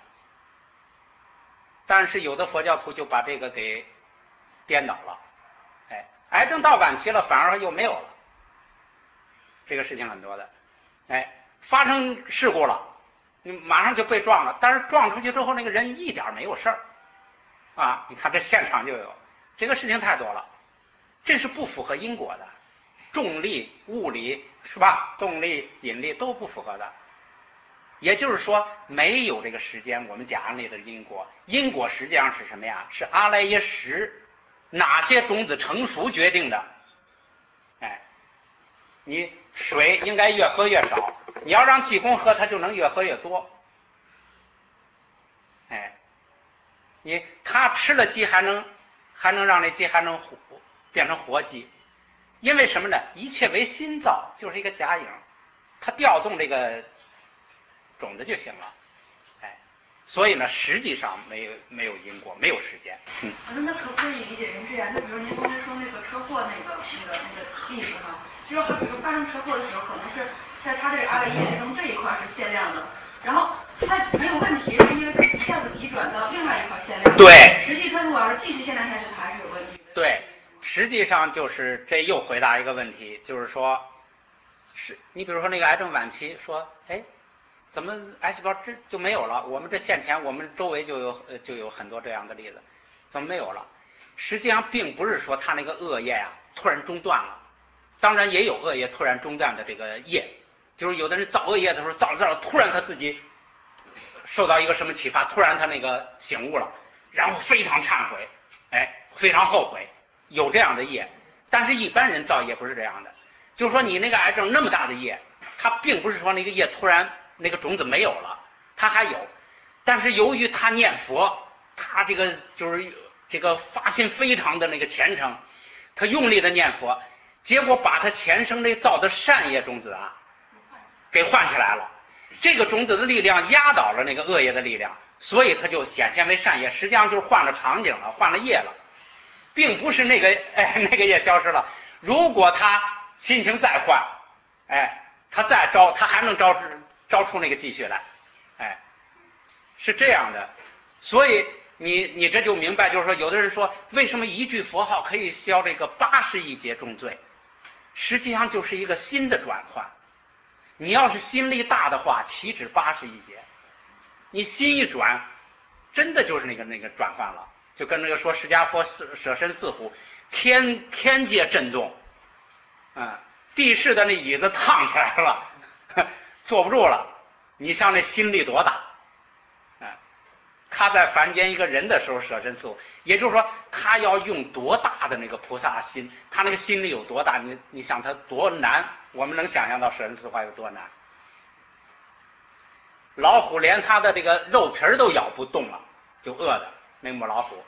但是有的佛教徒就把这个给颠倒了，哎，癌症到晚期了反而又没有了，这个事情很多的，哎，发生事故了，你马上就被撞了，但是撞出去之后那个人一点没有事儿，啊，你看这现场就有。这个事情太多了，这是不符合因果的，重力、物理是吧？动力、引力都不符合的。 也就是说，没有这个时间，我们讲里的因果，因果实际上是什么呀？是阿赖耶识哪些种子成熟决定的。哎，你水应该越喝越少，你要让济公喝，它就能越喝越多。哎，你他吃了鸡还能还能让那鸡还能活变成活鸡，因为什么呢？一切为心造，就是一个假影，它调动这个种子就行了。哎，所以呢，实际上没有没有因果，没有时间。嗯。 那可不可以理解成这样？就比如您刚才说那个车祸那个那个那个例子哈，就是好比说发生车祸的时候，可能是在他这个阿赖耶识中这一块是限量的，然后他没有问题，是因为他一下子急转到另外一块限量。 对。 实际他如果要是继续限量下去，他还是有问题的。 对，实际上就是这又回答一个问题，就是说，是你比如说那个癌症晚期，说，哎。怎么癌细胞这就没有了？我们这现前我们周围就有呃就有很多这样的例子，怎么没有了？实际上并不是说他那个恶业呀、啊、突然中断了，当然也有恶业突然中断的这个业，就是有的人造恶业的时候造着造着，突然他自己受到一个什么启发，突然他那个醒悟了，然后非常忏悔，哎，非常后悔，有这样的业。但是一般人造业不是这样的，就是说你那个癌症那么大的业，它并不是说那个业突然。那个种子没有了，他还有，但是由于他念佛，他这个就是这个发心非常的那个虔诚，他用力的念佛，结果把他前生那造的善业种子啊，给唤起来了。这个种子的力量压倒了那个恶业的力量，所以他就显现为善业，实际上就是换了场景了，换了业了，并不是那个哎那个业消失了。如果他心情再换，哎，他再招，他还能招招出那个继续来，哎，是这样的，所以你你这就明白，就是说，有的人说，为什么一句佛号可以消这个八十亿劫重罪？实际上就是一个心的转换。你要是心力大的话，岂止八十亿劫？你心一转，真的就是那个那个转换了，就跟那个说释迦佛舍身似乎，天天界震动，嗯，地势的那椅子烫起来了。坐不住了，你像那心力多大？啊，他在凡间一个人的时候舍身似乎，也就是说他要用多大的那个菩萨心，他那个心力有多大？你你想他多难？我们能想象到舍身似乎有多难？老虎连他的这个肉皮都咬不动了，就饿的那母老虎，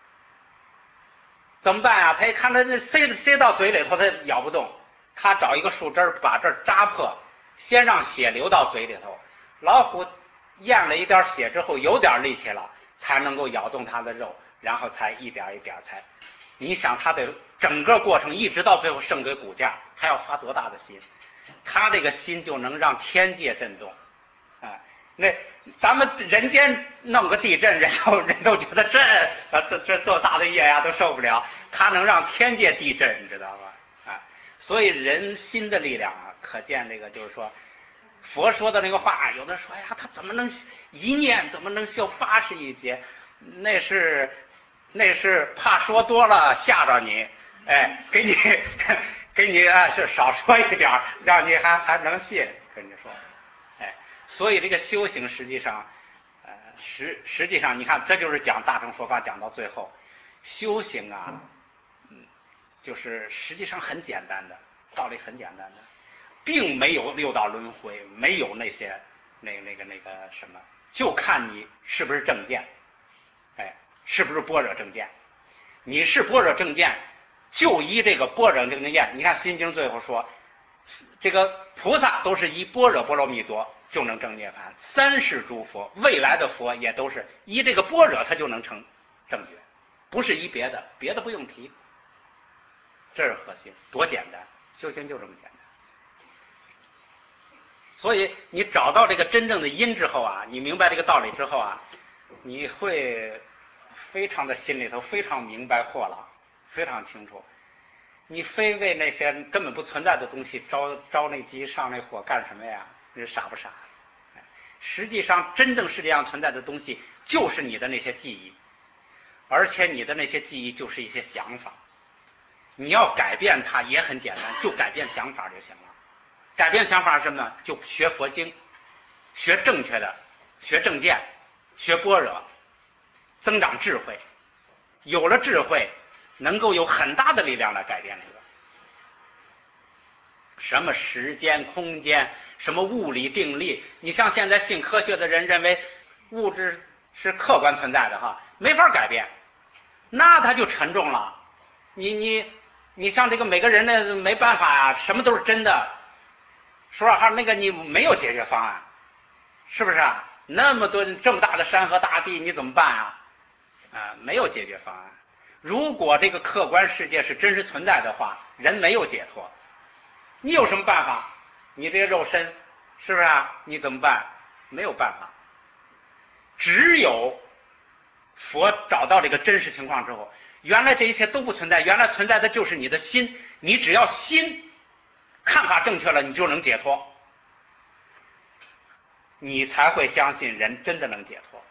怎么办啊？他一看他那塞塞到嘴里头，他咬不动，他找一个树枝把这儿扎破。先让血流到嘴里头，老虎咽了一点血之后有点力气了，才能够咬动它的肉，然后才一点一点才。你想它的整个过程一直到最后剩给骨架，它要发多大的心？它这个心就能让天界震动啊！那咱们人间弄个地震，人都人都觉得这啊这这多大的业呀都受不了，它能让天界地震，你知道吧？啊，所以人心的力量啊。可见这个就是说，佛说的那个话，有的说，哎呀，他怎么能一念怎么能修八十亿劫？那是那是怕说多了吓着你，哎，给你给你啊是少说一点，让你还还能信，跟你说，哎，所以这个修行实际上，呃，实实际上你看，这就是讲大乘佛法讲到最后，修行啊，嗯，就是实际上很简单的道理，很简单的。并没有六道轮回，没有那些那个那个那个什么，就看你是不是正见，哎，是不是般若正见？你是般若正见，就依这个般若正见。你看《心经》最后说，这个菩萨都是依般若波罗蜜多就能证涅槃，三世诸佛未来的佛也都是依这个般若，他就能成正觉，不是依别的，别的不用提。这是核心，多简单，修行就这么简单。所以你找到这个真正的因之后啊，你明白这个道理之后啊，你会非常的心里头非常明白豁朗，非常清楚。你非为那些根本不存在的东西招招那急上那火干什么呀？你傻不傻？实际上真正世界上存在的东西就是你的那些记忆，而且你的那些记忆就是一些想法。你要改变它也很简单，就改变想法就行了。改变想法是什么呢？就学佛经， 学正确的，学正见，学般若，增长智慧。有了智慧，能够有很大的力量来改变这个。什么时间、空间，什么物理定律，你像现在信科学的人认为物质是客观存在的哈，没法改变，那它就沉重了。你你你像这个每个人呢，没办法呀、啊，什么都是真的。说实话，那个你没有解决方案，是不是啊？那么多这么大的山河大地，你怎么办啊？啊，没有解决方案。如果这个客观世界是真实存在的话，人没有解脱。你有什么办法？你这个肉身，是不是啊？你怎么办？没有办法。只有佛找到这个真实情况之后，原来这一切都不存在，原来存在的就是你的心。你只要心看法正确了，你就能解脱。你才会相信人真的能解脱。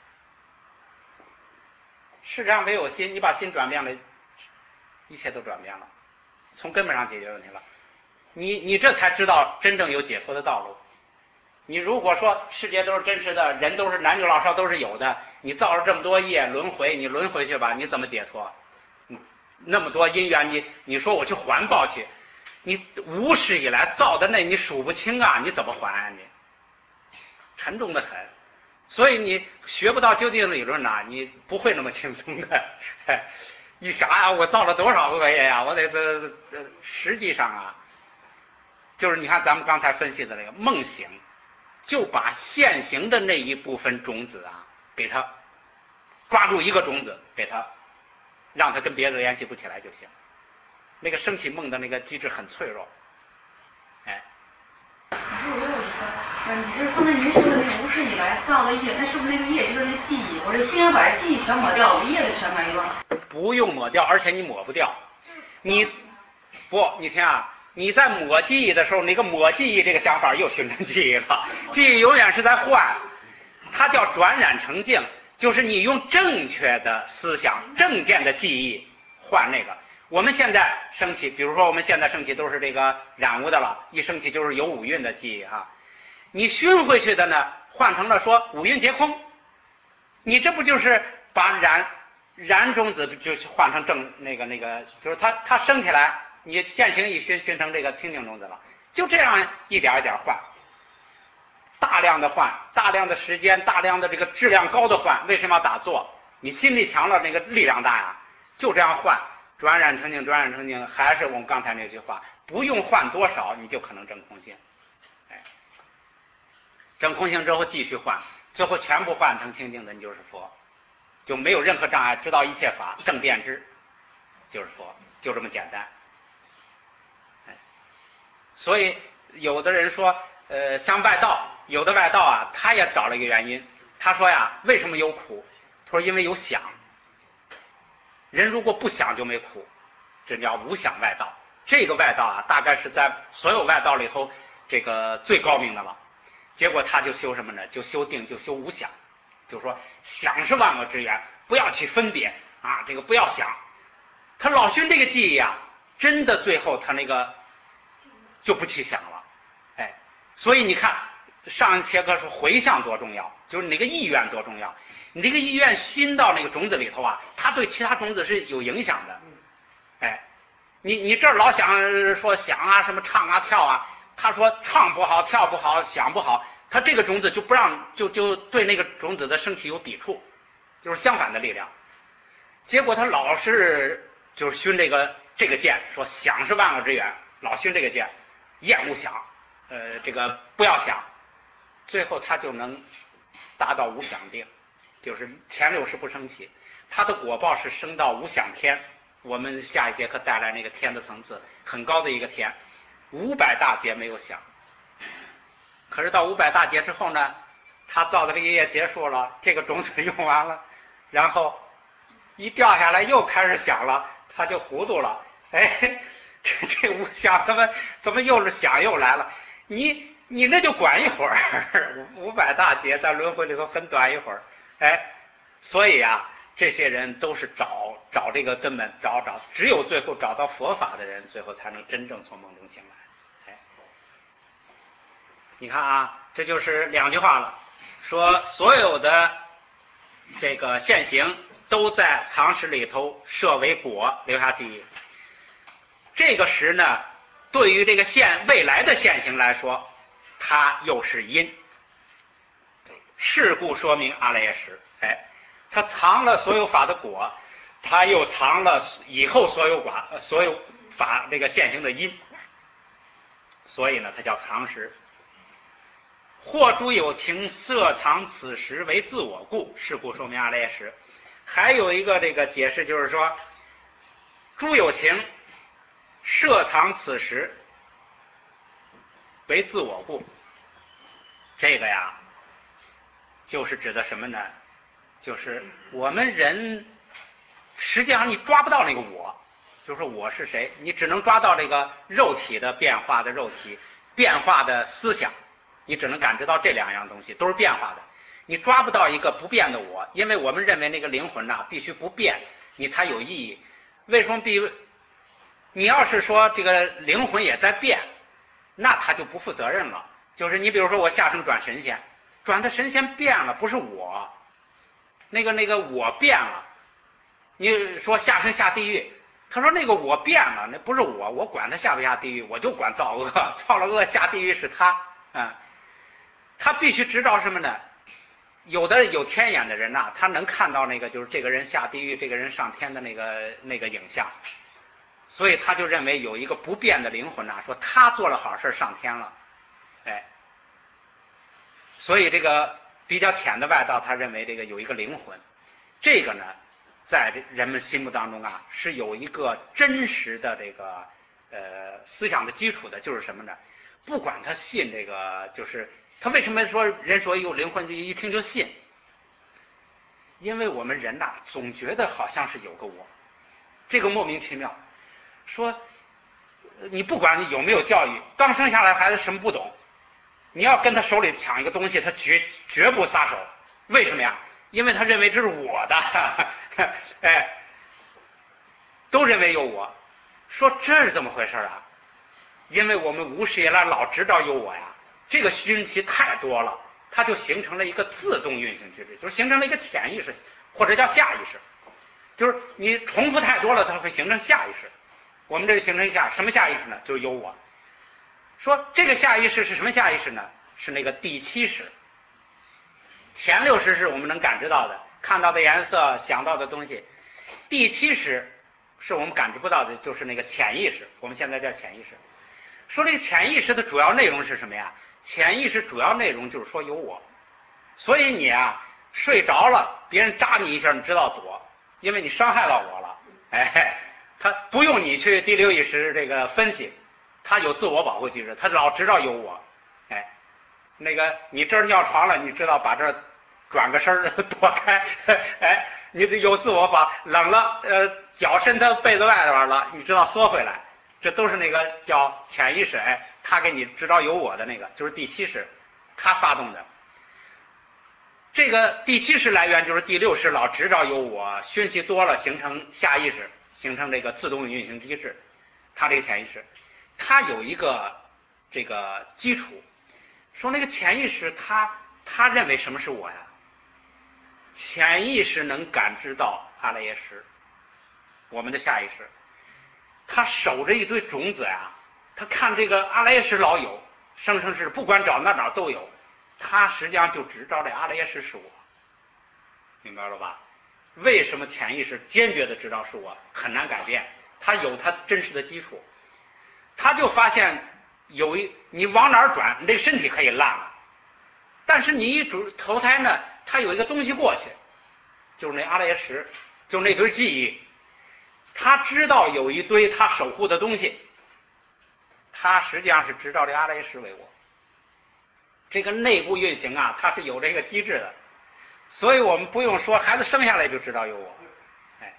世上没有心，你把心转变了，一切都转变了，从根本上解决问题了。你你这才知道真正有解脱的道路。你如果说世界都是真实的，人都是男女老少都是有的，你造了这么多业轮回，你轮回去吧，你怎么解脱？那么多因缘，你你说我去还报去，你无始以来造的那你数不清啊，你怎么还啊你？沉重的很。所以你学不到究竟理论呐，你不会那么轻松的。一想啊，我造了多少恶业呀？我得这实际上啊，就是你看咱们刚才分析的那个梦醒，就把现行的那一部分种子啊，给它抓住一个种子，给它让它跟别的联系不起来就行。那个升起梦的那个机制很脆弱。哎， 我有一个问题，就是刚才您说的那个无始以来造的业，那是不是那个业就是那记忆？我这心要把这记忆全抹掉，我业就全没了。 不用抹掉，而且你抹不掉。你不，你听啊，你在抹记忆的时候，那个抹记忆这个想法又形成记忆了。记忆永远是在换，它叫转染成净，就是你用正确的思想、正见的记忆换那个。我们现在升起，比如说我们现在升起都是这个染污的了，一升起就是有五蕴的记忆哈。你熏回去的呢，换成了说五蕴皆空，你这不就是把染燃种子就换成正那个那个，就是它它升起来，你现行一熏熏成这个清净种子了，就这样一点一点换，大量的换，大量的时间，大量的这个质量高的换。为什么要打坐？你心力强了，那个力量大呀，就这样换，转染成净，转染成净，还是我们刚才那句话，不用换多少，你就可能证空性。哎，证空性之后继续换，最后全部换成清净的，你就是佛。就没有任何障碍，知道一切法，正遍知，就是佛，就这么简单。哎，所以有的人说，呃，像外道，有的外道啊，他也找了一个原因，他说呀，为什么有苦？他说因为有想。人如果不想就没苦，这叫无想外道。这个外道啊，大概是在所有外道里头这个最高明的了。结果他就修什么呢？就修定，就修无想。就是说想是万恶之源，不要去分别啊，这个不要想。他老熏这个记忆啊，真的最后他那个就不去想了。哎，所以你看上一节课说回向多重要，就是那个意愿多重要。你这个意愿心到那个种子里头啊，它对其他种子是有影响的。哎，你你这儿老想说想啊什么唱啊跳啊，他说唱不好跳不好想不好，他这个种子就不让，就就对那个种子的升起有抵触，就是相反的力量。结果他老是就是熏这个这个剑，说想是万恶之源，老熏这个剑，厌恶想，呃，这个不要想，最后他就能达到无想定，就是前六识不升起，他的果报是升到无想天。我们下一节课带来那个天的层次，很高的一个天，五百大劫没有想。可是到五百大劫之后呢，他造的这个业结束了，这个种子用完了，然后一掉下来又开始想了，他就糊涂了。哎，这这无想怎么怎么又是想又来了？你你那就管一会儿，五百大劫在轮回里头很短一会儿。哎，所以啊，这些人都是找找这个根本，找找，只有最后找到佛法的人，最后才能真正从梦中醒来。 你看啊，这就是两句话了，说所有的这个现行都在藏识里头设为果，留下记忆。这个识呢，对于这个现未来的现行来说，它又是因。是故说明阿赖耶识，哎，它藏了所有法的果，它又藏了以后所有法所有法这个现行的因，所以呢，它叫藏识。或诸有情设藏此识为自我故，是故说明阿赖耶识。还有一个这个解释就是说，诸有情设藏此识为自我故，这个呀就是指的什么呢？就是我们人实际上你抓不到那个我，就是说我是谁，你只能抓到这个肉体的变化的肉体变化的思想，你只能感知到这两样东西都是变化的，你抓不到一个不变的我，因为我们认为那个灵魂呐必须不变你才有意义。为什么必你要是说这个灵魂也在变，那他就不负责任了。就是你比如说我下生转神仙，转的神仙变了，不是我，那个那个我变了。你说下生下地狱，他说那个我变了，那不是我，我管他下不下地狱，我就管造恶，造了恶下地狱是他啊、嗯。他必须知道什么呢？有的有天眼的人呐、啊，他能看到那个就是这个人下地狱，这个人上天的那个那个影像，所以他就认为有一个不变的灵魂呐、啊，说他做了好事上天了，哎，所以这个比较浅的外道，他认为这个有一个灵魂，这个呢，在人们心目当中啊，是有一个真实的这个呃思想的基础的，就是什么呢？不管他信这个，就是他为什么说人说有灵魂，一听就信？因为我们人呐、啊，总觉得好像是有个我，这个莫名其妙。说你不管你有没有教育，刚生下来孩子什么不懂，你要跟他手里抢一个东西，他绝绝不撒手。为什么呀？因为他认为这是我的，哎，都认为有我。说这是怎么回事啊？因为我们无始以来老知道有我呀，这个讯息太多了，它就形成了一个自动运行机制，就是形成了一个潜意识或者叫下意识，就是你重复太多了，它会形成下意识。我们这个形成下什么下意识呢？就是有我。说这个下意识是什么下意识呢？是那个第七识。前六识是我们能感知到的，看到的颜色，想到的东西。第七识是我们感知不到的，就是那个潜意识，我们现在叫潜意识。说这个潜意识的主要内容是什么呀？潜意识主要内容就是说有我。所以你啊睡着了，别人扎你一下，你知道躲，因为你伤害到我了。哎，他不用你去第六意识这个分析，他有自我保护机制，他老知道有我。哎，那个你这儿尿床了，你知道把这儿转个身儿躲开。哎，你有自我保，冷了，呃，脚伸到被子外边了，你知道缩回来。这都是那个叫潜意识，哎，他给你知道有我的那个，就是第七识，他发动的。这个第七识来源就是第六识老知道有我，讯息多了形成下意识，形成这个自动运行机制。他这个潜意识，他有一个这个基础，说那个潜意识他他认为什么是我呀？潜意识能感知到阿赖耶识，我们的下意识。他守着一堆种子呀，他看这个阿赖耶识老有，生生世不管找哪哪都有，他实际上就只知道这阿赖耶识是我，明白了吧？为什么潜意识坚决的知道是我，很难改变？他有他真实的基础，他就发现有一你往哪儿转，你这个身体可以烂了，但是你一主投胎呢，他有一个东西过去，就是那阿赖耶识，就是那堆记忆。他知道有一堆他守护的东西，他实际上是知道这阿赖耶识为我。这个内部运行啊，它是有这个机制的，所以我们不用说孩子生下来就知道有我。哎，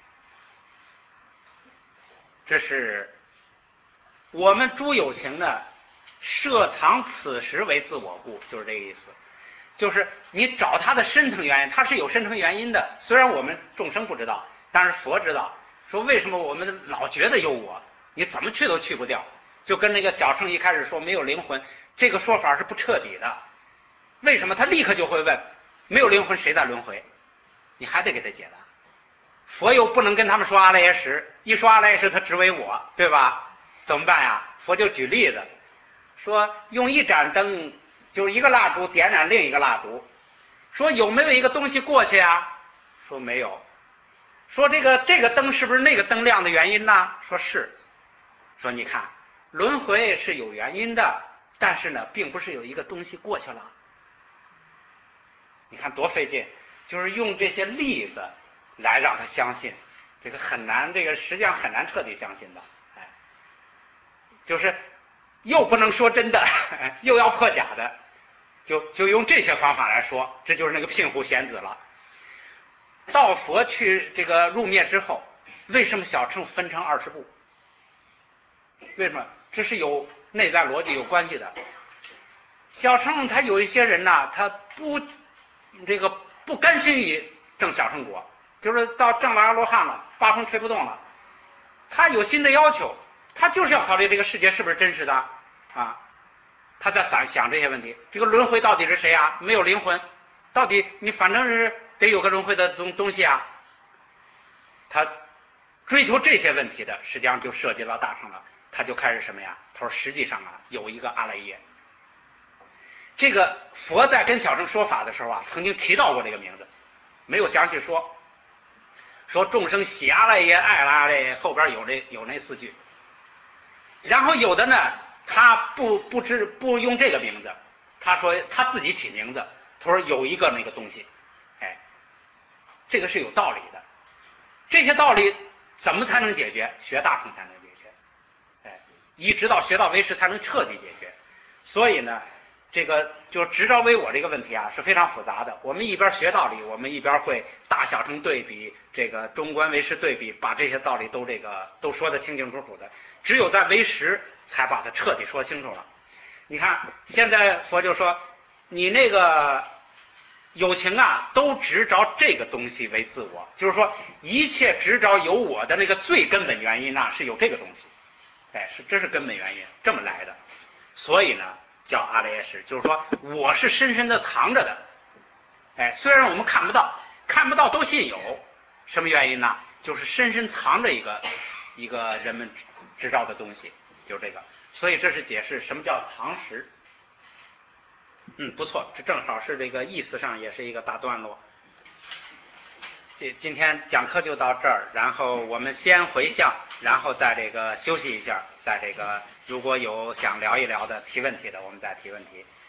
这是我们诸有情呢，设藏此识为自我故，就是这个意思。就是你找他的深层原因，他是有深层原因的，虽然我们众生不知道，但是佛知道。说为什么我们老觉得有我，你怎么去都去不掉，就跟那个小乘一开始说没有灵魂， 这个说法是不彻底的。为什么？他立刻就会问，没有灵魂谁在轮回？你还得给他解答。佛又不能跟他们说阿赖耶识，一说阿赖耶识他只为我，对吧？怎么办呀？佛就举例子，说用一盏灯，就是一个蜡烛点燃另一个蜡烛，说有没有一个东西过去啊？说没有。说这个这个灯是不是那个灯亮的原因呢？说是。说你看轮回是有原因的，但是呢并不是有一个东西过去了。你看多费劲，就是用这些例子来让他相信，这个很难，这个实际上很难彻底相信的。哎，就是又不能说真的，又要破假的，就就用这些方法来说，这就是那个聘护贤子了。到佛去这个入灭之后，为什么小乘分成二十部？为什么？这是有内在逻辑有关系的。小乘他有一些人呢，他不这个不甘心于证小乘果，就是到证了阿罗汉了，八风吹不动了，他有新的要求，他就是要考虑这个世界是不是真实的啊？他在想想这些问题，这个轮回到底是谁啊？没有灵魂，到底你反正是得有个轮回的东东西啊。他追求这些问题的，实际上就涉及到大乘了。他就开始什么呀？他说实际上啊，有一个阿赖耶。这个佛在跟小乘说法的时候啊，曾经提到过这个名字，没有详细说。说众生喜阿赖耶、爱阿赖耶，后边有那有那四句。然后有的呢，他不不知不用这个名字，他说他自己起名字，他说有一个那个东西，哎，这个是有道理的。这些道理怎么才能解决？学大乘才能解决，哎，一直到学到唯识才能彻底解决。所以呢，这个就执着为我这个问题啊是非常复杂的。我们一边学道理，我们一边会大小乘对比，这个中观唯识对比，把这些道理都这个都说得清清楚楚的。只有在唯识才把它彻底说清楚了。你看现在佛就说，你那个有情啊，都执着这个东西为自我，就是说一切执着有我的那个最根本原因啊，是有这个东西，哎，是这是根本原因，这么来的。所以呢，叫阿赖耶识，就是说我是深深的藏着的，哎，虽然我们看不到，看不到都信有，什么原因呢？就是深深藏着一个一个人们知道的东西，就是这个。所以这是解释什么叫藏识。嗯，不错，这正好是这个意思上也是一个大段落。这今天讲课就到这儿，然后我们先回向，然后再这个休息一下，再这个如果有想聊一聊的提问题的，我们再提问题。